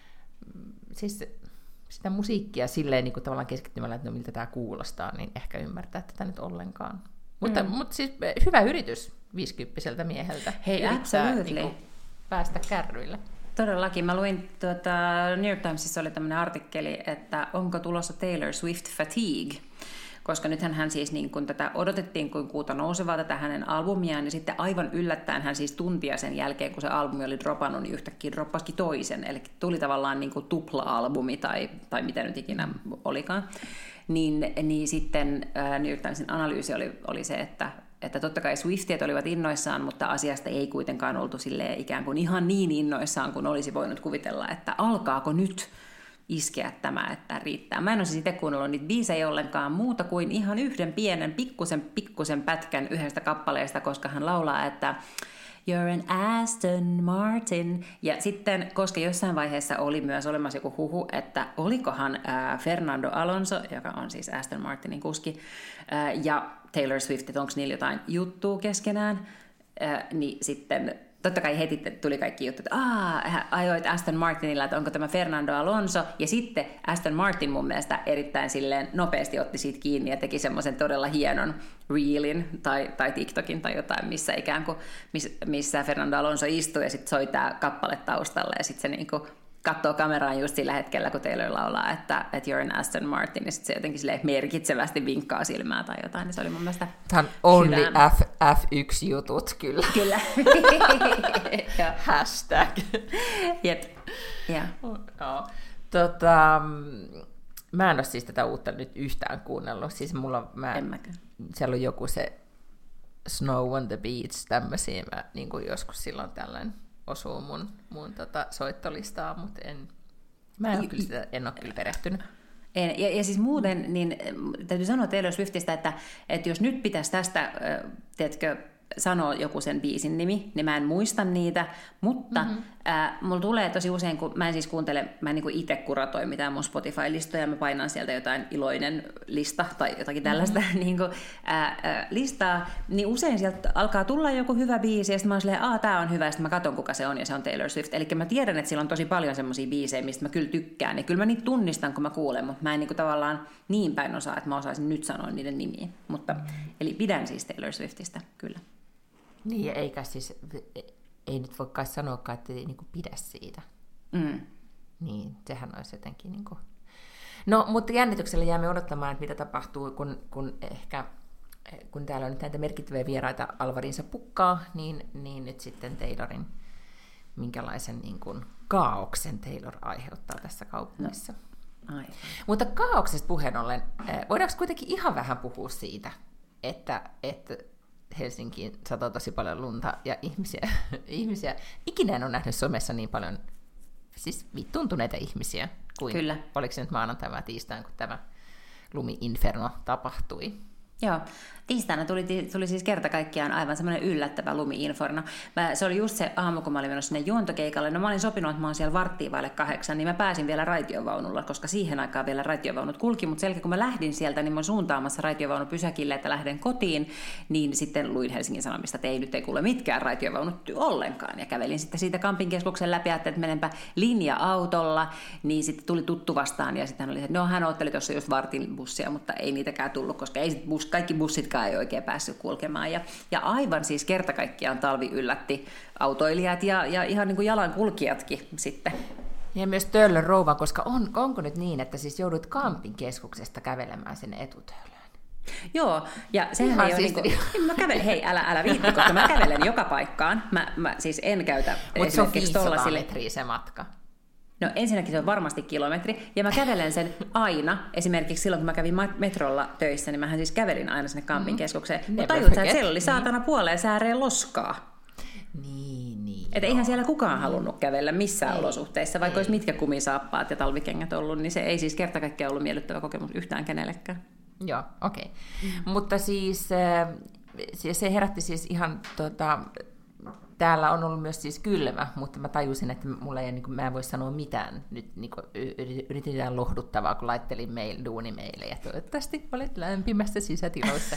siis sitä musiikkia silleen niin kuin tavallaan keskittymällä, että no miltä tämä kuulostaa, niin ehkä ymmärtää tätä nyt ollenkaan. Mutta, mm. mutta siis hyvä yritys viisikymppiseltä mieheltä. Hei, absolutely. Niin päästä kärryille. Todellakin. Mä luin, tuota, New York Timesissa oli tämmöinen artikkeli, että onko tulossa Taylor Swift fatigue, koska nythän hän siis niin kun tätä odotettiin kuin kuuta nousevaa tätä hänen albumiaan, ja sitten aivan yllättäen hän siis tuntia sen jälkeen, kun se albumi oli dropannut, niin yhtäkkiä droppasikin toisen, eli tuli tavallaan niin kuin tupla-albumi tai, tai mitä nyt ikinä olikaan. Niin, niin sitten ää, New York Timesin analyysi oli, oli se, että, että totta kai Swiftiet olivat innoissaan, mutta asiasta ei kuitenkaan oltu silleen ikään kuin ihan niin innoissaan, kuin olisi voinut kuvitella, että alkaako nyt iskeä tämä, että riittää. Mä en ole siis itse kuunnellut niitä biisejä ollenkaan muuta kuin ihan yhden pienen pikkusen pikkusen pätkän yhdestä kappaleesta, koska hän laulaa, että You're an Aston Martin. Ja sitten, koska jossain vaiheessa oli myös olemassa joku huhu, että olikohan ää, Fernando Alonso, joka on siis Aston Martinin kuski, ää, ja Taylor Swift, että onko niillä jotain juttua keskenään, ää, niin sitten totta kai heti tuli kaikki jutut, että aah, ajoit Aston Martinilla, että onko tämä Fernando Alonso, ja sitten Aston Martin mun mielestä erittäin silleen nopeasti otti siitä kiinni ja teki semmoisen todella hienon reelin tai, tai TikTokin tai jotain, missä ikään kuin, missä Fernando Alonso istuu ja sitten soi tää kappale taustalla ja sitten se niinku katsoo kameraan just sillä hetkellä, kun Taylor laulaa, että, että you're an Aston Martin, ja sitten se jotenkin merkitsevästi vinkkaa silmää tai jotain, niin se oli mun mielestä tämä on only F, F yksi jutut, kyllä. Kyllä. Hashtag. Jep. Yeah. No. Tota, mä en ole siis tätä uutta nyt yhtään kuunnellut. Siis mulla, mä, siellä on joku se Snow on the Beach, tämmöisiä, mä niin kuin joskus silloin tällainen osuu mun, mun tota soittolistaa, mutta en, mä en ole, kyllä sitä, en ole kyllä perehtynyt. En, ja, ja siis muuten, niin täytyy sanoa Taylor Swiftistä, että, että jos nyt pitäisi tästä, teetkö, sanoa joku sen biisin nimi, niin mä en muista niitä, mutta mm-hmm. äh, mulla tulee tosi usein, kun mä en siis kuuntele, mä en niin kuin itse kuratoi mitään mun Spotify-listoja, mä painan sieltä jotain iloinen lista tai jotakin tällaista mm-hmm. niin kuin, äh, äh, listaa, niin usein sieltä alkaa tulla joku hyvä biisi, ja sitten mä oon silleen, aah, tää on hyvä, ja sitten mä katson, kuka se on, ja se on Taylor Swift. Eli mä tiedän, että sillä on tosi paljon semmosia biisejä, mistä mä kyllä tykkään, ja kyllä mä niitä tunnistan, kun mä kuulen, mutta mä en niin kuin tavallaan niin päin osaa, että mä osaisin nyt sanoa niiden nimiä. Mutta, eli pidän siis Taylor Swiftistä, kyllä. Niin, eikä siis, ei nyt voi kai sanoakaan, että ei niinku pidä siitä. Mm. Niin, sehän olisi jotenkin niinku... No, mutta jännityksellä jäämme odottamaan, että mitä tapahtuu, kun, kun ehkä, kun täällä on nyt näitä merkittäviä vieraita Alvarinsa pukkaa, niin, niin nyt sitten Taylorin, minkälaisen niin kuin kaaoksen Taylor aiheuttaa tässä kaupungissa. No. Ai. Mutta kaauksesta puheen ollen, voidaanko kuitenkin ihan vähän puhua siitä, että, että Helsinkiin satoi tosi paljon lunta ja ihmisiä, ihmisiä. Ikinä en ole nähnyt somessa niin paljon siis vittuuntuneita ihmisiä kuin Kyllä. Oliko se nyt maanantai vai tiistain, kun tämä lumi-inferno tapahtui. Joo, tiistaina tuli, tuli siis kerta kaikkiaan aivan semmoinen yllättävä lumi-inferno. Mä, se oli just se aamu, kun mä olin menossa sinne juontokeikalle. No mä olin sopinut, että mä oon siellä varttiin vaille kahdeksan, niin mä pääsin vielä raitiovaunulla, koska siihen aikaan vielä raitiovaunut kulki. Mutta selkeä, kun mä lähdin sieltä, niin mä oon suuntaamassa raitiovaunu pysäkille, että lähden kotiin. Niin sitten luin Helsingin Sanomista, että ei nyt ei kuule mitkään raitiovaunut ollenkaan. Ja kävelin sitten siitä Kampin-keskuksen läpi, että menenpä linja-autolla. Niin sitten tuli tuttu vastaan ja sitten hän oli, että no hän otteli tuossa just vartin bussia, mutta ei niitäkään tullut, koska ei sit bus, kaikki bussitkaan ei oikein päässyt kulkemaan. Ja, ja aivan siis kerta kaikkiaan talvi yllätti autoilijat ja, ja ihan niin kuin jalankulkijatkin sitten. Ja myös Töölön rouva, koska on, onko nyt niin, että siis joudut Kampin keskuksesta kävelemään sinne Etutöölöön? Joo, ja sehän ei ole niin kuin, mä kävelen, hei älä, älä viitti, koska mä kävelen joka paikkaan. Mä, mä siis en käytä mutta se on viisisataa metriä se matka. No ensinnäkin se on varmasti kilometri, ja mä kävelen sen aina, esimerkiksi silloin kun mä kävin metrolla töissä, niin mähän siis kävelin aina sinne Kampin keskukseen. Mm-hmm. Mutta tajut sä, että siellä oli saatana niin. puoleen sääreen loskaa. Niin, niin. Että eihän siellä kukaan halunnut kävellä missään ei. olosuhteissa, vaikka ei. olisi mitkä kumisaappaat ja talvikengät ollut, niin se ei siis kerta kaikkiaan ollut miellyttävä kokemus yhtään kenellekään. Joo, okei. Okay. Mm. Mutta siis se herätti siis ihan... Tota, täällä on ollut myös siis kylmä, mutta mä tajusin, että mulla ei, niin kuin, mä en voi sanoa mitään. Nyt niin kuin, yritetään lohduttavaa, kun laittelin mail, duunimeille. Ja toivottavasti olet lämpimässä sisätiloissa.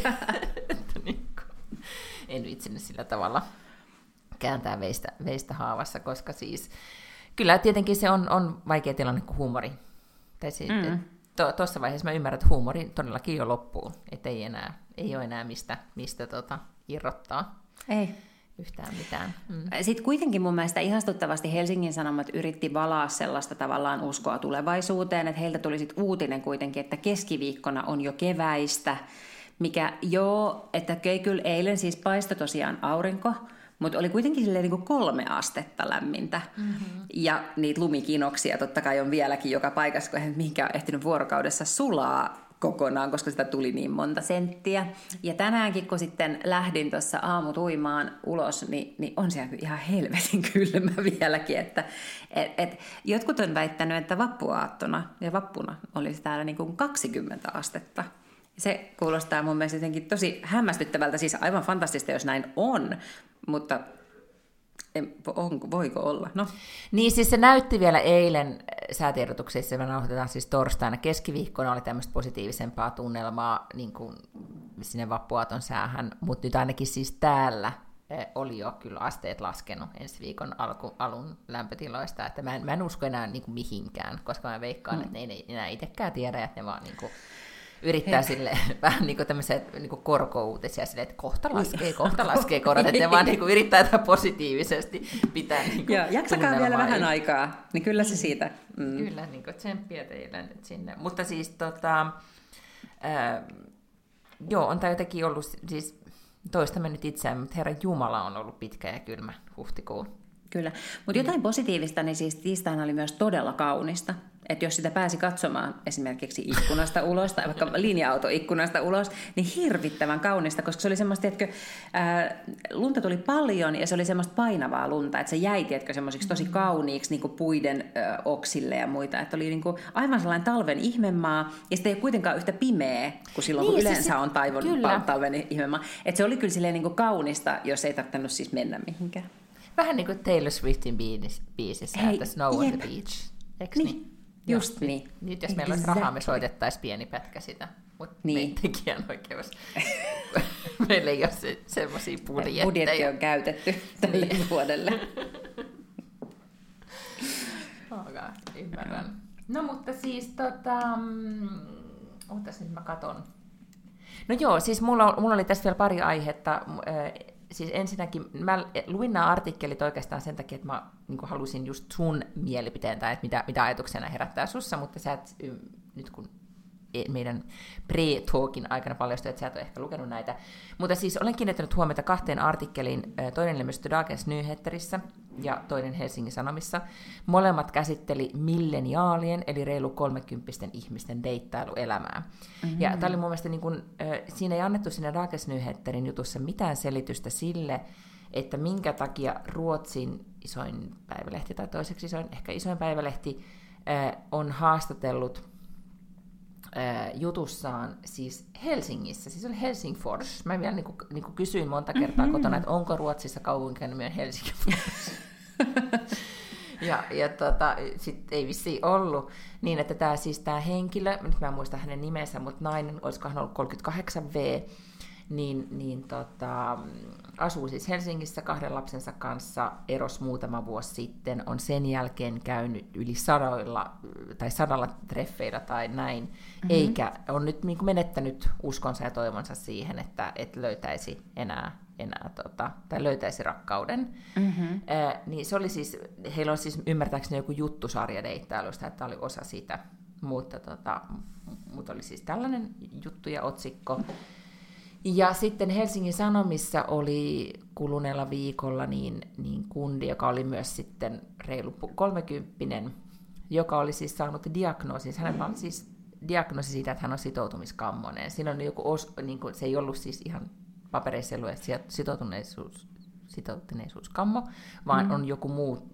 niin en vitsinyt sillä tavalla kääntää veistä, veistä haavassa, koska siis kyllä tietenkin se on, on vaikea tilanne kuin huumori. Mm. Tuossa vaiheessa mä ymmärrän, että huumori todellakin jo loppuu. Että ei, enää, ei ole enää mistä, mistä tota, irrottaa. Ei. Yhtään mitään. Mm. Sitten kuitenkin mun mielestä ihastuttavasti Helsingin Sanomat yritti valaa sellaista tavallaan uskoa tulevaisuuteen, että heiltä tuli sitten uutinen kuitenkin, että keskiviikkona on jo keväistä, mikä joo, että kyllä eilen siis paistoi tosiaan aurinko, mutta oli kuitenkin silleen niin kuin kolme astetta lämmintä. Mm-hmm. Ja niitä lumikinoksia totta kai on vieläkin joka paikassa, kun ei mihinkään ehtinyt vuorokaudessa sulaa, kokonaan, koska sitä tuli niin monta senttiä. Ja tänäänkin, kun sitten lähdin tuossa aamutuimaan ulos, niin, niin on siellä ihan helvetin kylmä vieläkin. Että, et, et, jotkut on väittänyt, että vappuaattona ja vappuna olisi täällä niin kuin kaksikymmentä astetta. Se kuulostaa mun mielestä jotenkin tosi hämmästyttävältä, siis aivan fantastista, jos näin on, mutta on, voiko olla? No. Niin siis se näytti vielä eilen säätiedotuksessa, me nauhoitetaan siis torstaina, keskiviikkona oli tämmöistä positiivisempaa tunnelmaa niin kuin sinne vappuaaton säähän, mutta nyt ainakin siis täällä oli jo kyllä asteet laskenut ensi viikon alku, alun lämpötiloista, että mä en, mä en usko enää niin kuin mihinkään, koska mä veikkaan, mm. että ne ei enää itsekään tiedä, että ne vaan niin kuin yrittää sille vähän niin kuin tämmöisiä niin kuin korko-uutisia silleen, että kohta laskee, kohta laskee korot, että ne vaan niin kuin yrittää jotain positiivisesti pitää niin kuin Joo, jaksakaa vielä vähän aikaa, niin kyllä se siitä. Mm. Kyllä, niin kuin tsemppiä teille nyt sinne. Mutta siis tota, äh, joo, on tämä jotenkin ollut, siis toistamme nyt itseään, mutta Herran Jumala on ollut pitkä ja kylmä huhtikuu. Kyllä, mutta jotain mm. positiivista, niin siis tiistaina oli myös todella kaunista. Että jos sitä pääsi katsomaan esimerkiksi ikkunasta ulos tai vaikka linja-autoikkunasta ulos, niin hirvittävän kaunista, koska se oli semmoista, tiedätkö, ää, lunta tuli paljon ja se oli semmoista painavaa lunta, että se jäi, tiedätkö, semmoisiksi tosi kauniiksi niin kuin puiden ä, oksille ja muita. Että oli niin kuin aivan sellainen talven ihmemaa ja sitten ei ole kuitenkaan yhtä pimeä kuin silloin, niin, kun yleensä siis on taivon, talven ihmemaa. Että se oli kyllä silleen niin kuin kaunista, jos ei tarvinnut siis mennä mihinkään. Vähän niin kuin Taylor Swiftin biisissä, Hei, että Snow on the Beach, eikö niin? niin? Just no, niin. Nyt jos meillä exactly. olisi rahaa, me soitettaisiin pieni pätkä sitä, mutta niin. Me tekijän oikeus. Meillä ei ole se, semmoisia budjetteja. Budjetti on käytetty tälle vuodelle. Okay, ymmärrän. No mutta siis tota... Ootas nyt mä katon. No joo, siis mulla, mulla oli tässä vielä pari aihetta. Siis ensinnäkin, mä luin nämä artikkelit oikeastaan sen takia, että mä niin kuin halusin just sun mielipiteen, tai että mitä, mitä ajatuksena herättää sussa, mutta sä et, nyt kun meidän pre-talkin aikana paljastui, että sä et ole ehkä lukenut näitä. Mutta siis olen kiinnittänyt huomiota kahteen artikkeliin, toinen ilmestyi Dagens Nyheterissä ja toinen Helsingin Sanomissa. Molemmat käsitteli milleniaalien, eli reilu kolmekymppisten ihmisten deittailuelämää. Mm-hmm. Ja tämä oli mun mielestä, niin kun, siinä ei annettu siinä Dagens Nyheterin jutussa mitään selitystä sille, että minkä takia Ruotsin isoin päivälehti, tai toiseksi isoin, ehkä isoin päivälehti, on haastatellut jutussaan siis Helsingissä, siis oli Helsingfors. Mä vielä niin kuin, niin kuin kysyin monta kertaa mm-hmm. kotona, että onko Ruotsissa kaupunkinomimen Helsingfors. ja ja tota, sitten ei vissiin ollut. Niin, että tämä siis tämä henkilö, nyt mä en muista hänen nimensä, mutta nainen, olisikohan ollut kolmekymmentäkahdeksan vuotias, niin, niin tota, asuu siis Helsingissä kahden lapsensa kanssa, erosi muutama vuosi sitten, on sen jälkeen käynyt yli sadoilla tai sadalla treffeillä tai näin, mm-hmm. eikä on nyt niin kuin menettänyt uskonsa ja toivonsa siihen, että et löytäisi enää, enää tota, tai löytäisi rakkauden. Mm-hmm. Äh, niin se oli siis, heillä on siis ymmärtääkseni joku juttusarja deittailusta, että oli osa sitä, mutta tota, mutta oli siis tällainen juttu ja otsikko. Ja sitten Helsingin Sanomissa oli kuluneella viikolla niin, niin kundi, joka oli myös sitten reilu kolmekymppinen, joka oli siis saanut diagnoosin. Hänellä oli siis diagnoosi siitä, että hän on sitoutumiskammonen. Siinä on joku os, niin kuin, se ei ollut siis ihan papereissa lue sitoutuneisuus, sitoutuneisuuskammo, vaan mm. on joku muu,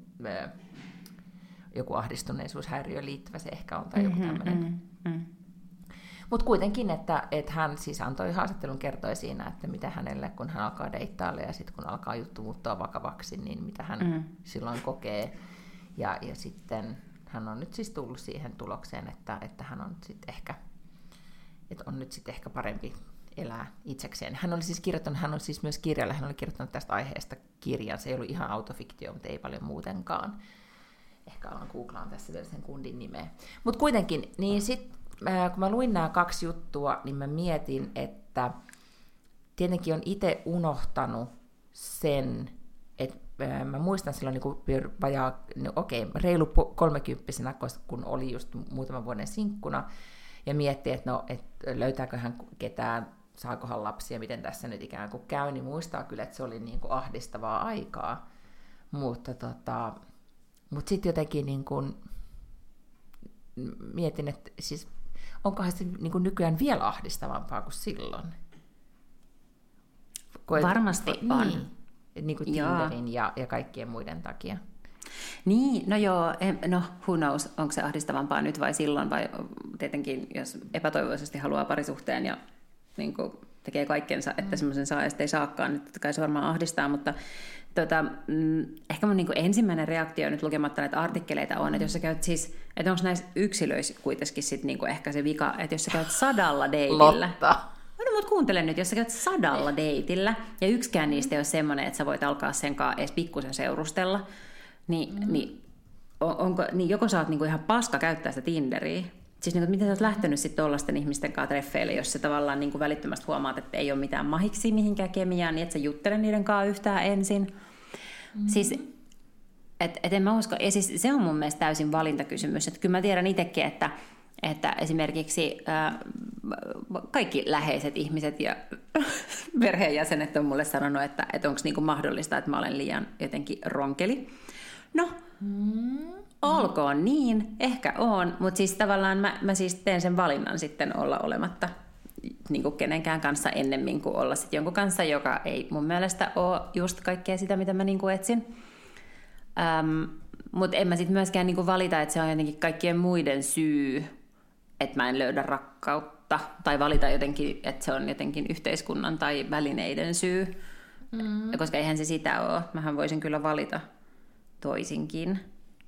joku ahdistuneisuushäiriöön liittyvä se ehkä on, tai joku tämmöinen. Mm-hmm, mm. Mutta kuitenkin, että, että hän siis antoi haastattelun, kertoi siinä, että mitä hänelle, kun hän alkaa deittailla ja sitten kun alkaa juttu muuttua vakavaksi, niin mitä hän mm. silloin kokee. Ja, ja sitten hän on nyt siis tullut siihen tulokseen, että, että hän on sitten ehkä, että on nyt sitten ehkä parempi elää itsekseen. Hän oli siis kirjoittanut, hän on siis myös kirjalle, hän oli kirjoittanut tästä aiheesta kirjan. Se ei ollut ihan autofiktio, mutta ei paljon muutenkaan. Ehkä alan googlaan tässä vielä sen kundin nimeä. Mutta kuitenkin, niin sitten kun mä luin nämä kaksi juttua, niin mä mietin, että tietenkin on itse unohtanut sen, että mä muistan silloin niin kuin vajaa, no okei, reilu kolmekymppisenä, kun oli just muutaman vuoden sinkkuna, ja miettii, että no, et löytääkö hän ketään, saakohan lapsia, miten tässä nyt ikään kuin käy, niin muistaa kyllä, että se oli niin kuin ahdistavaa aikaa, mutta tota, mutta sitten jotenkin niin kuin mietin, että siis onkohan se niin kuin nykyään vielä ahdistavampaa kuin silloin? Koet, Varmasti on. Niin, niin kuin Tinderin ja, ja kaikkien muiden takia. Niin, no joo, no who knows, onko se ahdistavampaa nyt vai silloin, vai tietenkin jos epätoivoisesti haluaa parisuhteen ja niin kuin tekee kaikkensa, että mm. semmoisen saa ja sitten ei saakaan, niin totta kai se varmaan ahdistaa, mutta tota, mm, ehkä mun niin kuin ensimmäinen reaktio nyt lukematta näitä artikkeleita on, että jos sä käyt siis, että onko näissä yksilöissä kuitenkin sit niin kuin ehkä se vika, että jos sä käyt sadalla deitillä. Lotta. No mut kuuntele nyt, jos sä käyt sadalla deitillä ja yksikään niistä ei ole semmoinen, että sä voit alkaa sen kanssa edes pikkusen seurustella, niin, mm. niin, on, onko, niin joko sä oot niinku ihan paska käyttää sitä Tinderiä, siis niinku, miten sä oot lähtenyt sitten tollaisten ihmisten kanssa treffeille, jos sä tavallaan niinku välittömästi huomaat, että ei ole mitään mahiksi mihinkään kemiaan, niin et sä juttele niiden kanssa yhtään ensin. Mm. Siis, et, et en mä usko, ja siis se on mun mielestä täysin valintakysymys, että kyllä mä tiedän itsekin, että että esimerkiksi ää, kaikki läheiset ihmiset ja perheenjäsenet on mulle sanonut, että, että onko niinku mahdollista, että mä olen liian jotenkin ronkeli. No, mm. olkoon niin, ehkä on, mutta siis tavallaan mä, mä siis teen sen valinnan sitten olla olematta niinku kenenkään kanssa ennemmin kuin olla sitten jonkun kanssa, joka ei mun mielestä ole just kaikkea sitä, mitä mä niinku etsin. Ähm, mutta en mä sitten myöskään niinku valita, että se on jotenkin kaikkien muiden syy, että mä en löydä rakkautta, tai valita jotenkin, että se on jotenkin yhteiskunnan tai välineiden syy, mm. koska eihän se sitä ole. Mähän voisin kyllä valita toisinkin.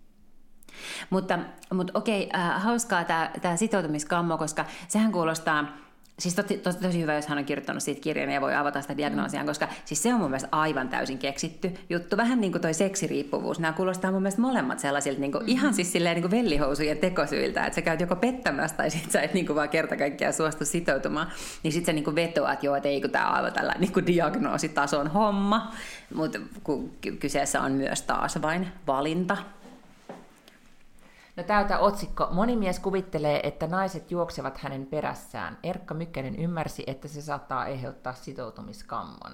Mutta, mutta okei, äh, hauskaa tämä sitoutumiskammo, koska sehän kuulostaa, siis tosi, tosi, tosi hyvä, jos hän on kirjoittanut siitä kirjan ja voi avata sitä diagnoosiaan, koska siis se on mun mielestä aivan täysin keksitty juttu. Vähän niin kuin toi seksiriippuvuus. Nämä kuulostaa mun mielestä molemmat sellaisilta niin kuin, mm-hmm. ihan siis silleen niin kuin vellihousujen tekosyiltä, että sä käyt joko pettämässä tai sit sä et niin kuin vaan kerta kaikkiaan suostu sitoutumaan. Niin sit sä niin kuin vetoat, että joo, että ei kun tää on aivan tällainen niin kuin diagnoositason homma, mutta kun kyseessä on myös taas vain valinta. No täältä otsikko. Moni mies kuvittelee, että naiset juoksevat hänen perässään. Erkka Mykkänen ymmärsi, että se saattaa aiheuttaa sitoutumiskammon.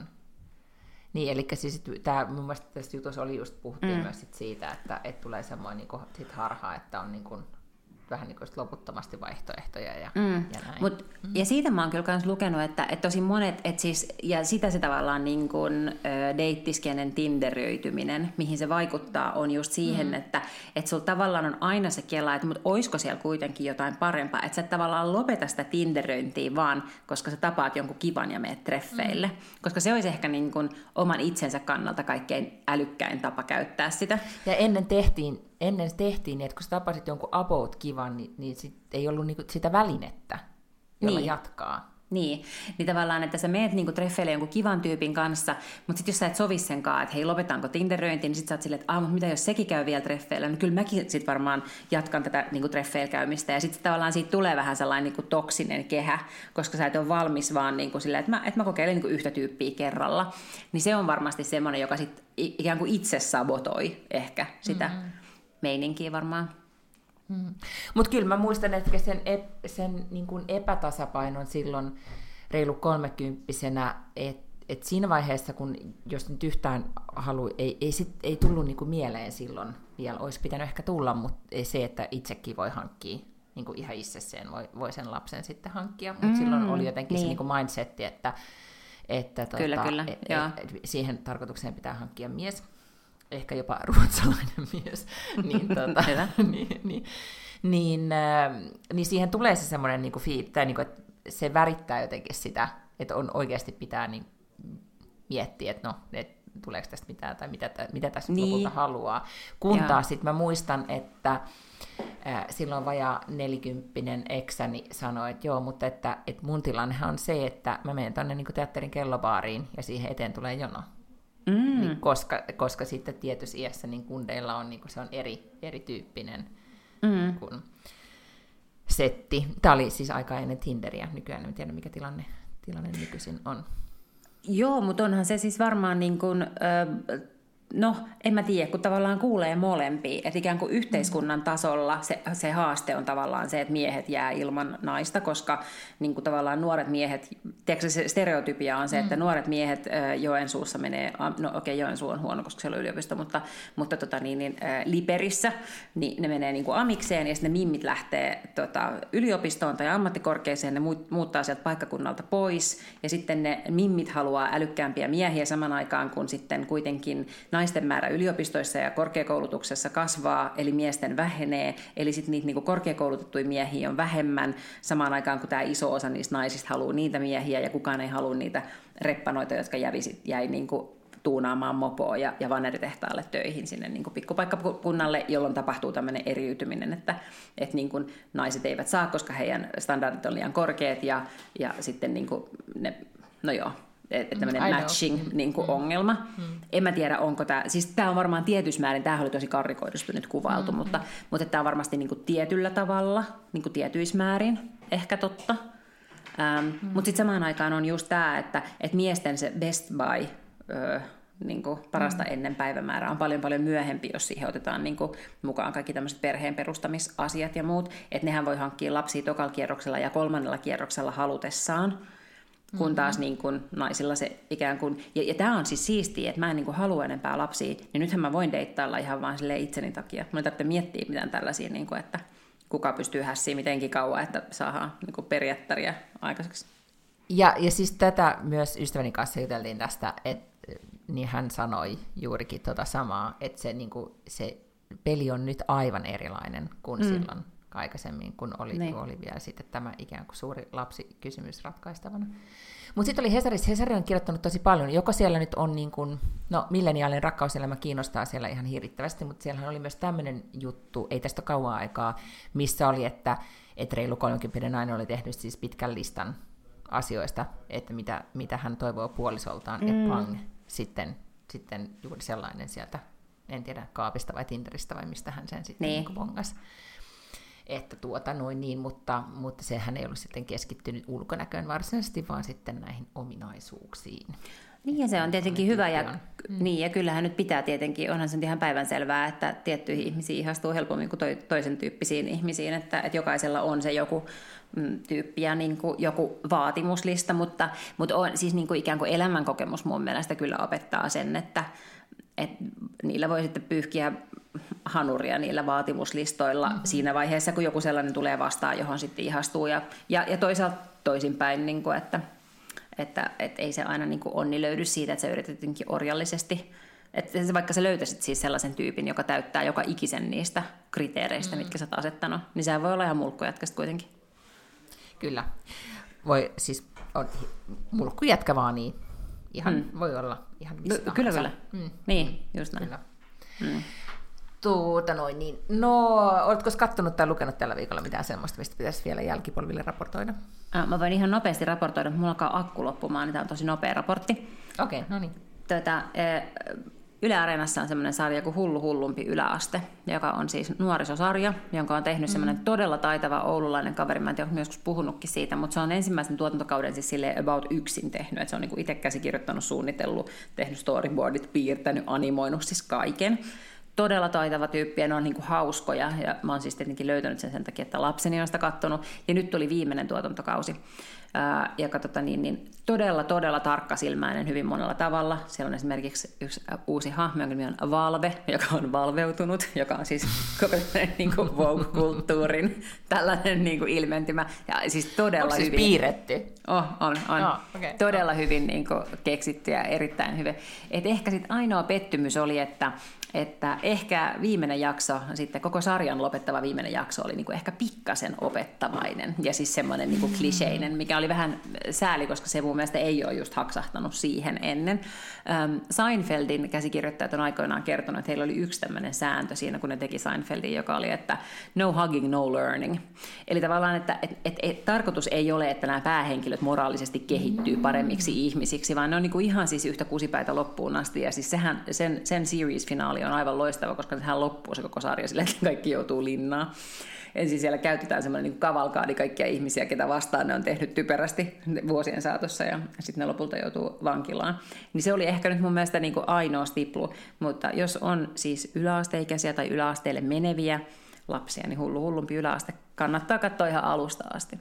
Niin, eli siis tämä, mun mielestä tässä jutussa oli just, puhuttiin mm. myös sit siitä, että, että tulee semmoinen niin kuin, sit harha, että on niin kuin, vähän niin kuin loputtomasti vaihtoehtoja ja, mm. ja näin. Mut, mm. Ja siitä mä oon kyllä myös lukenut, että, että tosi monet, että siis, ja sitä se tavallaan niin kuin ö, deittiskenen tinderöityminen, mihin se vaikuttaa, on just siihen, mm. että, että sulla tavallaan on aina se kela, että mut oisko siellä kuitenkin jotain parempaa, että sä et tavallaan lopeta sitä tinderöintiä vaan, koska sä tapaat jonkun kivan ja meet treffeille, mm. koska se olisi ehkä niin kuin oman itsensä kannalta kaikkein älykkäin tapa käyttää sitä. Ja ennen tehtiin Ennen tehtiin, että kun sä tapasit jonkun about kivan, niin, niin sit ei ollut niinku sitä välinettä, jolla niin. jatkaa. Niin, niin tavallaan, että sä meet niinku treffeille jonkun kivan tyypin kanssa, mutta sitten jos sä et sovi sen kanssa, että hei, lopetaanko tinderöinti, niin sit sä oot silleen, että ah, mutta mitä jos sekin käy vielä treffeillä, no kyllä mäkin sit varmaan jatkan tätä niinku treffeillä käymistä, ja sitten tavallaan siitä tulee vähän sellainen niinku toksinen kehä, koska sä et ole valmis vaan niinku silleen, että mä, et mä kokeilen niinku yhtä tyyppiä kerralla, niin se on varmasti semmoinen, joka sit ikään kuin itse sabotoi ehkä sitä mm-hmm. meininkiä varmaan. Hmm. Mutta kyllä mä muistan, että sen, ep, sen niin kuin epätasapainon silloin reilu kolmekymppisenä, että et siinä vaiheessa, kun jos nyt yhtään halu, ei, ei, sit, ei tullut niin kuin mieleen silloin vielä, olisi pitänyt ehkä tulla, mutta ei se, että itsekin voi hankkia niin kuin ihan itsessään, voi, voi sen lapsen sitten hankkia, mutta mm, silloin oli jotenkin niin. se niin kuin mindsetti, että, että kyllä, tota, kyllä, et, et, et siihen tarkoitukseen pitää hankkia mies. Ehkä jopa ruotsalainen mies, niin, tuota, niin, niin, niin, äh, niin siihen tulee se semmoinen, niin kuin, tai, niin kuin, että se värittää jotenkin sitä, että on oikeasti pitää niin, miettiä, että no, et, tuleeko tästä mitään, tai mitä, mitä tässä niin. lopulta haluaa. Kun taas sitten mä muistan, että äh, silloin vajaa nelikymppinen eksäni sanoi, että joo, mutta että, että mun tilannehan on se, että mä menen tuonne niin teatterin kellobaariin, ja siihen eteen tulee jono. Mm. Niin, koska, koska sitten tietyssä iässä niin kundeilla on, niin se on eri, erityyppinen mm. kun setti. Tämä oli siis aika ennen Tinderiä, nykyään en tiedä mikä tilanne, tilanne nykyisin on. Joo, mutta onhan se siis varmaan niin kuin, äh, No, en mä tiedä, kun tavallaan kuulee molempia, että ikään kuin yhteiskunnan tasolla se, se haaste on tavallaan se, että miehet jää ilman naista, koska niin kuin tavallaan nuoret miehet, tiedätkö se stereotypia on se, että nuoret miehet Joensuussa menee, no okei, okay, Joensuu on huono, koska siellä on yliopisto, mutta, mutta tota, niin, niin, Liperissä, niin ne menee niin kuin amikseen ja sitten ne mimmit lähtee tota, yliopistoon tai ammattikorkeeseen, ne muuttaa sieltä paikkakunnalta pois ja sitten ne mimmit haluaa älykkäämpiä miehiä saman aikaan, kun sitten kuitenkin naisten määrä yliopistoissa ja korkeakoulutuksessa kasvaa, eli miesten vähenee, eli sitten niitä niinku korkeakoulutettuja miehiä on vähemmän, samaan aikaan kun tämä iso osa niistä naisista haluaa niitä miehiä, ja kukaan ei halua niitä reppanoita, jotka jäi, jäi niinku tuunaamaan mopoa ja, ja vaneritehtaalle töihin sinne niinku pikkupaikkakunnalle, jolloin tapahtuu tämmöinen eriytyminen, että et niinku naiset eivät saa, koska heidän standardit on liian korkeat, ja, ja sitten niinku ne, no joo, tämmöinen matching niin kuin mm. ongelma. Mm. En mä tiedä, onko tämä, siis tämä on varmaan tietyssä määrin, tämähän oli tosi karrikoidusti nyt kuvailtu, mm. mutta, mutta tämä on varmasti niin kuin tietyllä tavalla, niin kuin tietyissä määrin ehkä totta. Ähm, mm. Mutta sitten samaan aikaan on just tämä, että, että miesten se best buy, öö, niin kuin parasta mm. ennen päivämäärää on paljon paljon myöhempi, jos siihen otetaan niin kuin mukaan kaikki tämmöiset perheen perustamisasiat ja muut, että nehän voi hankkia lapsia tokalla kierroksella ja kolmannella kierroksella halutessaan, kun taas niin kun naisilla se ikään kuin, ja, ja tämä on siis siistiä, että mä en niin kuin halua enempää lapsia, niin nythän mä voin deittailla ihan vaan silleen itseni takia. Mä en tarvitse miettiä mitään tällaisia, niin kuin, että kuka pystyy hässiä mitenkin kauan, että saadaan niin kuin periaatteria aikaiseksi. Ja, ja siis tätä myös ystäväni kanssa juteltiin tästä, että niin hän sanoi juurikin tuota samaa, että se, niin kuin, se peli on nyt aivan erilainen kuin mm. silloin aikaisemmin, kun oli, niin. oli vielä sitten tämä ikään kuin suuri lapsikysymys ratkaistavana. Mutta sitten oli Hesarissa, Hesari on kirjoittanut tosi paljon, joko siellä nyt on niin kuin, no milleniaalinen rakkauselämä kiinnostaa siellä ihan hirvittävästi, mutta siellähän oli myös tämmöinen juttu, ei tästä kauan aikaa, missä oli, että, että reilu kolmekymppinen nainen oli tehnyt siis pitkän listan asioista, että mitä, mitä hän toivoo puolisoltaan, mm. että pang, sitten, sitten juuri sellainen sieltä, en tiedä, kaapista vai Tinderistä vai mistä hän sen sitten niin. niin bongasi. Että tuota noin niin, mutta, mutta sehän ei ollut sitten keskittynyt ulkonäköön varsinaisesti, vaan sitten näihin ominaisuuksiin. Niin ja se on tietenkin hyvä, ja, mm. niin, ja kyllähän nyt pitää tietenkin, onhan se ihan päivänselvää, että tiettyihin ihmisiin ihastuu helpommin kuin toi, toisen tyyppisiin ihmisiin, että, että jokaisella on se joku mm, tyyppi ja niin kuin joku vaatimuslista, mutta, mutta on, siis niin kuin ikään kuin elämänkokemus mun mielestä kyllä opettaa sen, että, että niillä voi sitten pyyhkiä hanuria niillä vaatimuslistoilla mm-hmm. siinä vaiheessa, kun joku sellainen tulee vastaan, johon sitten ihastuu. Ja, ja, ja toisaalta toisinpäin, niin kuin, että, että, että ei se aina niin kuin onni löydy siitä, että sä yrität jotenkin orjallisesti. Että vaikka sä löytäisit siis sellaisen tyypin, joka täyttää joka ikisen niistä kriteereistä, mm-hmm. mitkä sä oot asettanut, niin sehän voi olla ihan mulkkujätkästä kuitenkin. Kyllä. Voi siis, on mulkkujätkä vaan niin. Ihan mm. voi olla ihan mistä. Kyllä, kyllä. Mm. Niin, just näin. Kyllä. Mm. Tuota noin, niin. No, oletko kattonut tai lukenut tällä viikolla mitään semmoista, mistä pitäisi vielä jälkipolville raportoida? Äh, mä voin ihan nopeasti raportoida, mutta mulla alkaa akku loppumaan, niin tämä on tosi nopea raportti. Okei, okay, no niin. Tätä, Yle Areenassa on semmoinen sarja kuin Hullu hullumpi yläaste, joka on siis nuorisosarja, jonka on tehnyt mm. semmoinen todella taitava oululainen kaveri. Mä en tiedä, joskus puhunutkin siitä, mutta se on ensimmäisen tuotantokauden siis silleen about yksin tehnyt. Että se on niinku itse käsikirjoittanut, suunnitellut, tehnyt storyboardit, piirtänyt, animoinut siis kaiken. Todella taitava tyyppi ja ne on niinku hauskoja. Ja mä oon siis tietenkin löytänyt sen sen takia, että lapseni on sitä kattonut. Ja nyt tuli viimeinen tuotantokausi. Ää, ja katsota, niin, niin todella, todella tarkkasilmäinen hyvin monella tavalla. Siellä on esimerkiksi yksi uusi hahmo, jonka nimi on Valve, joka on valveutunut, joka on siis koko niin kuin Vogue-kulttuurin tällainen niin kuin ilmentymä. Ja siis todella Onko siis hyvin piirretty? Oh, on, on. Oh, okay. Todella oh. hyvin niin kuin keksitty ja erittäin hyvin. Et ehkä sit ainoa pettymys oli, että että ehkä viimeinen jakso, sitten koko sarjan lopettava viimeinen jakso oli niin kuin ehkä pikkasen opettavainen ja siis semmoinen niin kuin kliseinen, mikä oli vähän sääli, koska se mun mielestä ei ole just haksahtanut siihen ennen. Ähm, Seinfeldin käsikirjoittajat on aikoinaan kertonut, että heillä oli yksi tämmöinen sääntö siinä, kun ne teki Seinfeldin, joka oli, että no hugging, no learning. Eli tavallaan, että et, et, et, tarkoitus ei ole, että nämä päähenkilöt moraalisesti kehittyy paremmiksi ihmisiksi, vaan ne on niin kuin ihan siis yhtä kusipäitä loppuun asti ja siis sehän, sen, sen series-finaali on aivan loistava, koska sehän loppuu se koko sarja sillä, että kaikki joutuu linnaan. ensin siellä käytetään semmoinen niin kavalkaadi kaikkia ihmisiä, ketä vastaan ne on tehnyt typerästi vuosien saatossa ja sitten ne lopulta joutuu vankilaan. Niin se oli ehkä nyt mun mielestä niin kuin ainoa stiplu, mutta jos on siis yläasteikäisiä tai yläasteelle meneviä lapsia, niin hullu hullumpi yläaste kannattaa katsoa ihan alusta asti.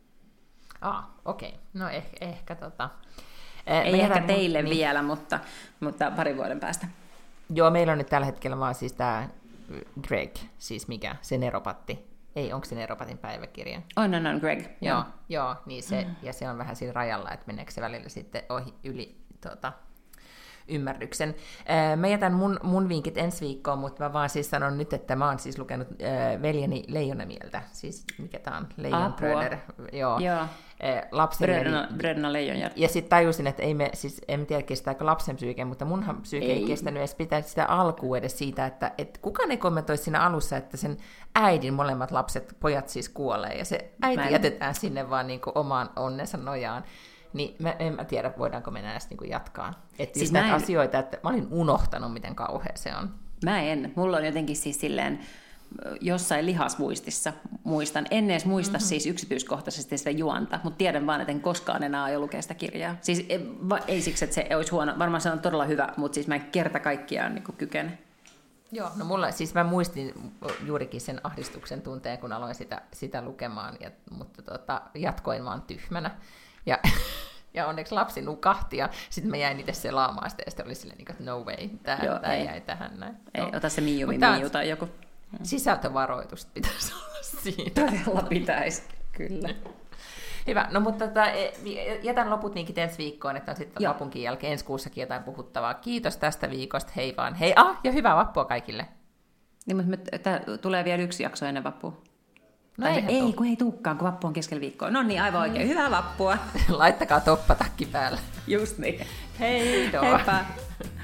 Ah, okei. Okay. No eh, ehkä tota... Ei ehkä teille niin. vielä, mutta, mutta parin vuoden päästä. Joo, meillä on nyt tällä hetkellä vaan siis tämä Greg, siis mikä, se Neropatti. Ei, onko se Neropatin päiväkirja? On, on, on, Greg. Joo, joo, joo niin se, mm. ja se on vähän siinä rajalla, että meneekö se välillä sitten ohi yli tuota, ymmärryksen. Mä jätän mun, mun vinkit ensi viikkoon, mutta mä vaan siis sanon nyt, että mä oon siis lukenut äh, veljeni Leijonamieltä, siis mikä tää on, Leijon Bröder, joo, joo. Lapsille. Bröderna Leijonjärv. Ja sitten tajusin, että ei me, siis en tiedä kestääkö lapsen psyyke, mutta munhan psyyke ei, ei kestänyt edes pitää sitä alkuun edes siitä, että et kukaan ei kommentoi siinä alussa, että sen äidin molemmat lapset, pojat siis kuolee, ja se äiti en... jätetään sinne vaan niinku omaan onnensa nojaan. Niin mä, en mä tiedä, voidaanko me näistä niinku jatkaa. Että siis näitä en... asioita, että mä olin unohtanut, miten kauhea se on. Mä en. Mulla on jotenkin siis silleen jossain lihasmuistissa muistan. En edes muista mm-hmm. siis yksityiskohtaisesti sitä juonta, mutta tiedän vaan, että en koskaan enää aio lukea sitä kirjaa. Siis ei siksi, että se olisi huono. Varmaan se on todella hyvä, mutta siis mä en kerta kaikkiaan niin kykene. Joo, no mulla, siis mä muistin juurikin sen ahdistuksen tunteen, kun aloin sitä, sitä lukemaan, ja, mutta tota, jatkoin vaan tyhmänä. Ja, ja onneksi lapsi nukahti, ja sitten mä jäin itse selaamaan sitä, ja sitten oli silleen, että no way, tämä jäi tähän näin. Ei, no. Ota se Miu, Miu tai joku. Sisältövaroitus pitäisi olla siinä. Todella pitäisi, kyllä. Hyvä, no mutta tota, jätän loput niinkin ensi viikkoon, että on sitten vapunkin jälkeen ensi kuussakin jotain puhuttavaa. Kiitos tästä viikosta, hei vaan. Hei, ah, ja hyvää vappua kaikille. Niin, mutta me, tää tulee vielä yksi jakso ennen vappua. No ei, ei kun ei tulekaan, kun vappu on keskellä viikkoa. No niin, aivan oikein. Hyvää vappua. Laittakaa toppatakki päälle. Just niin. Hei, Heippa.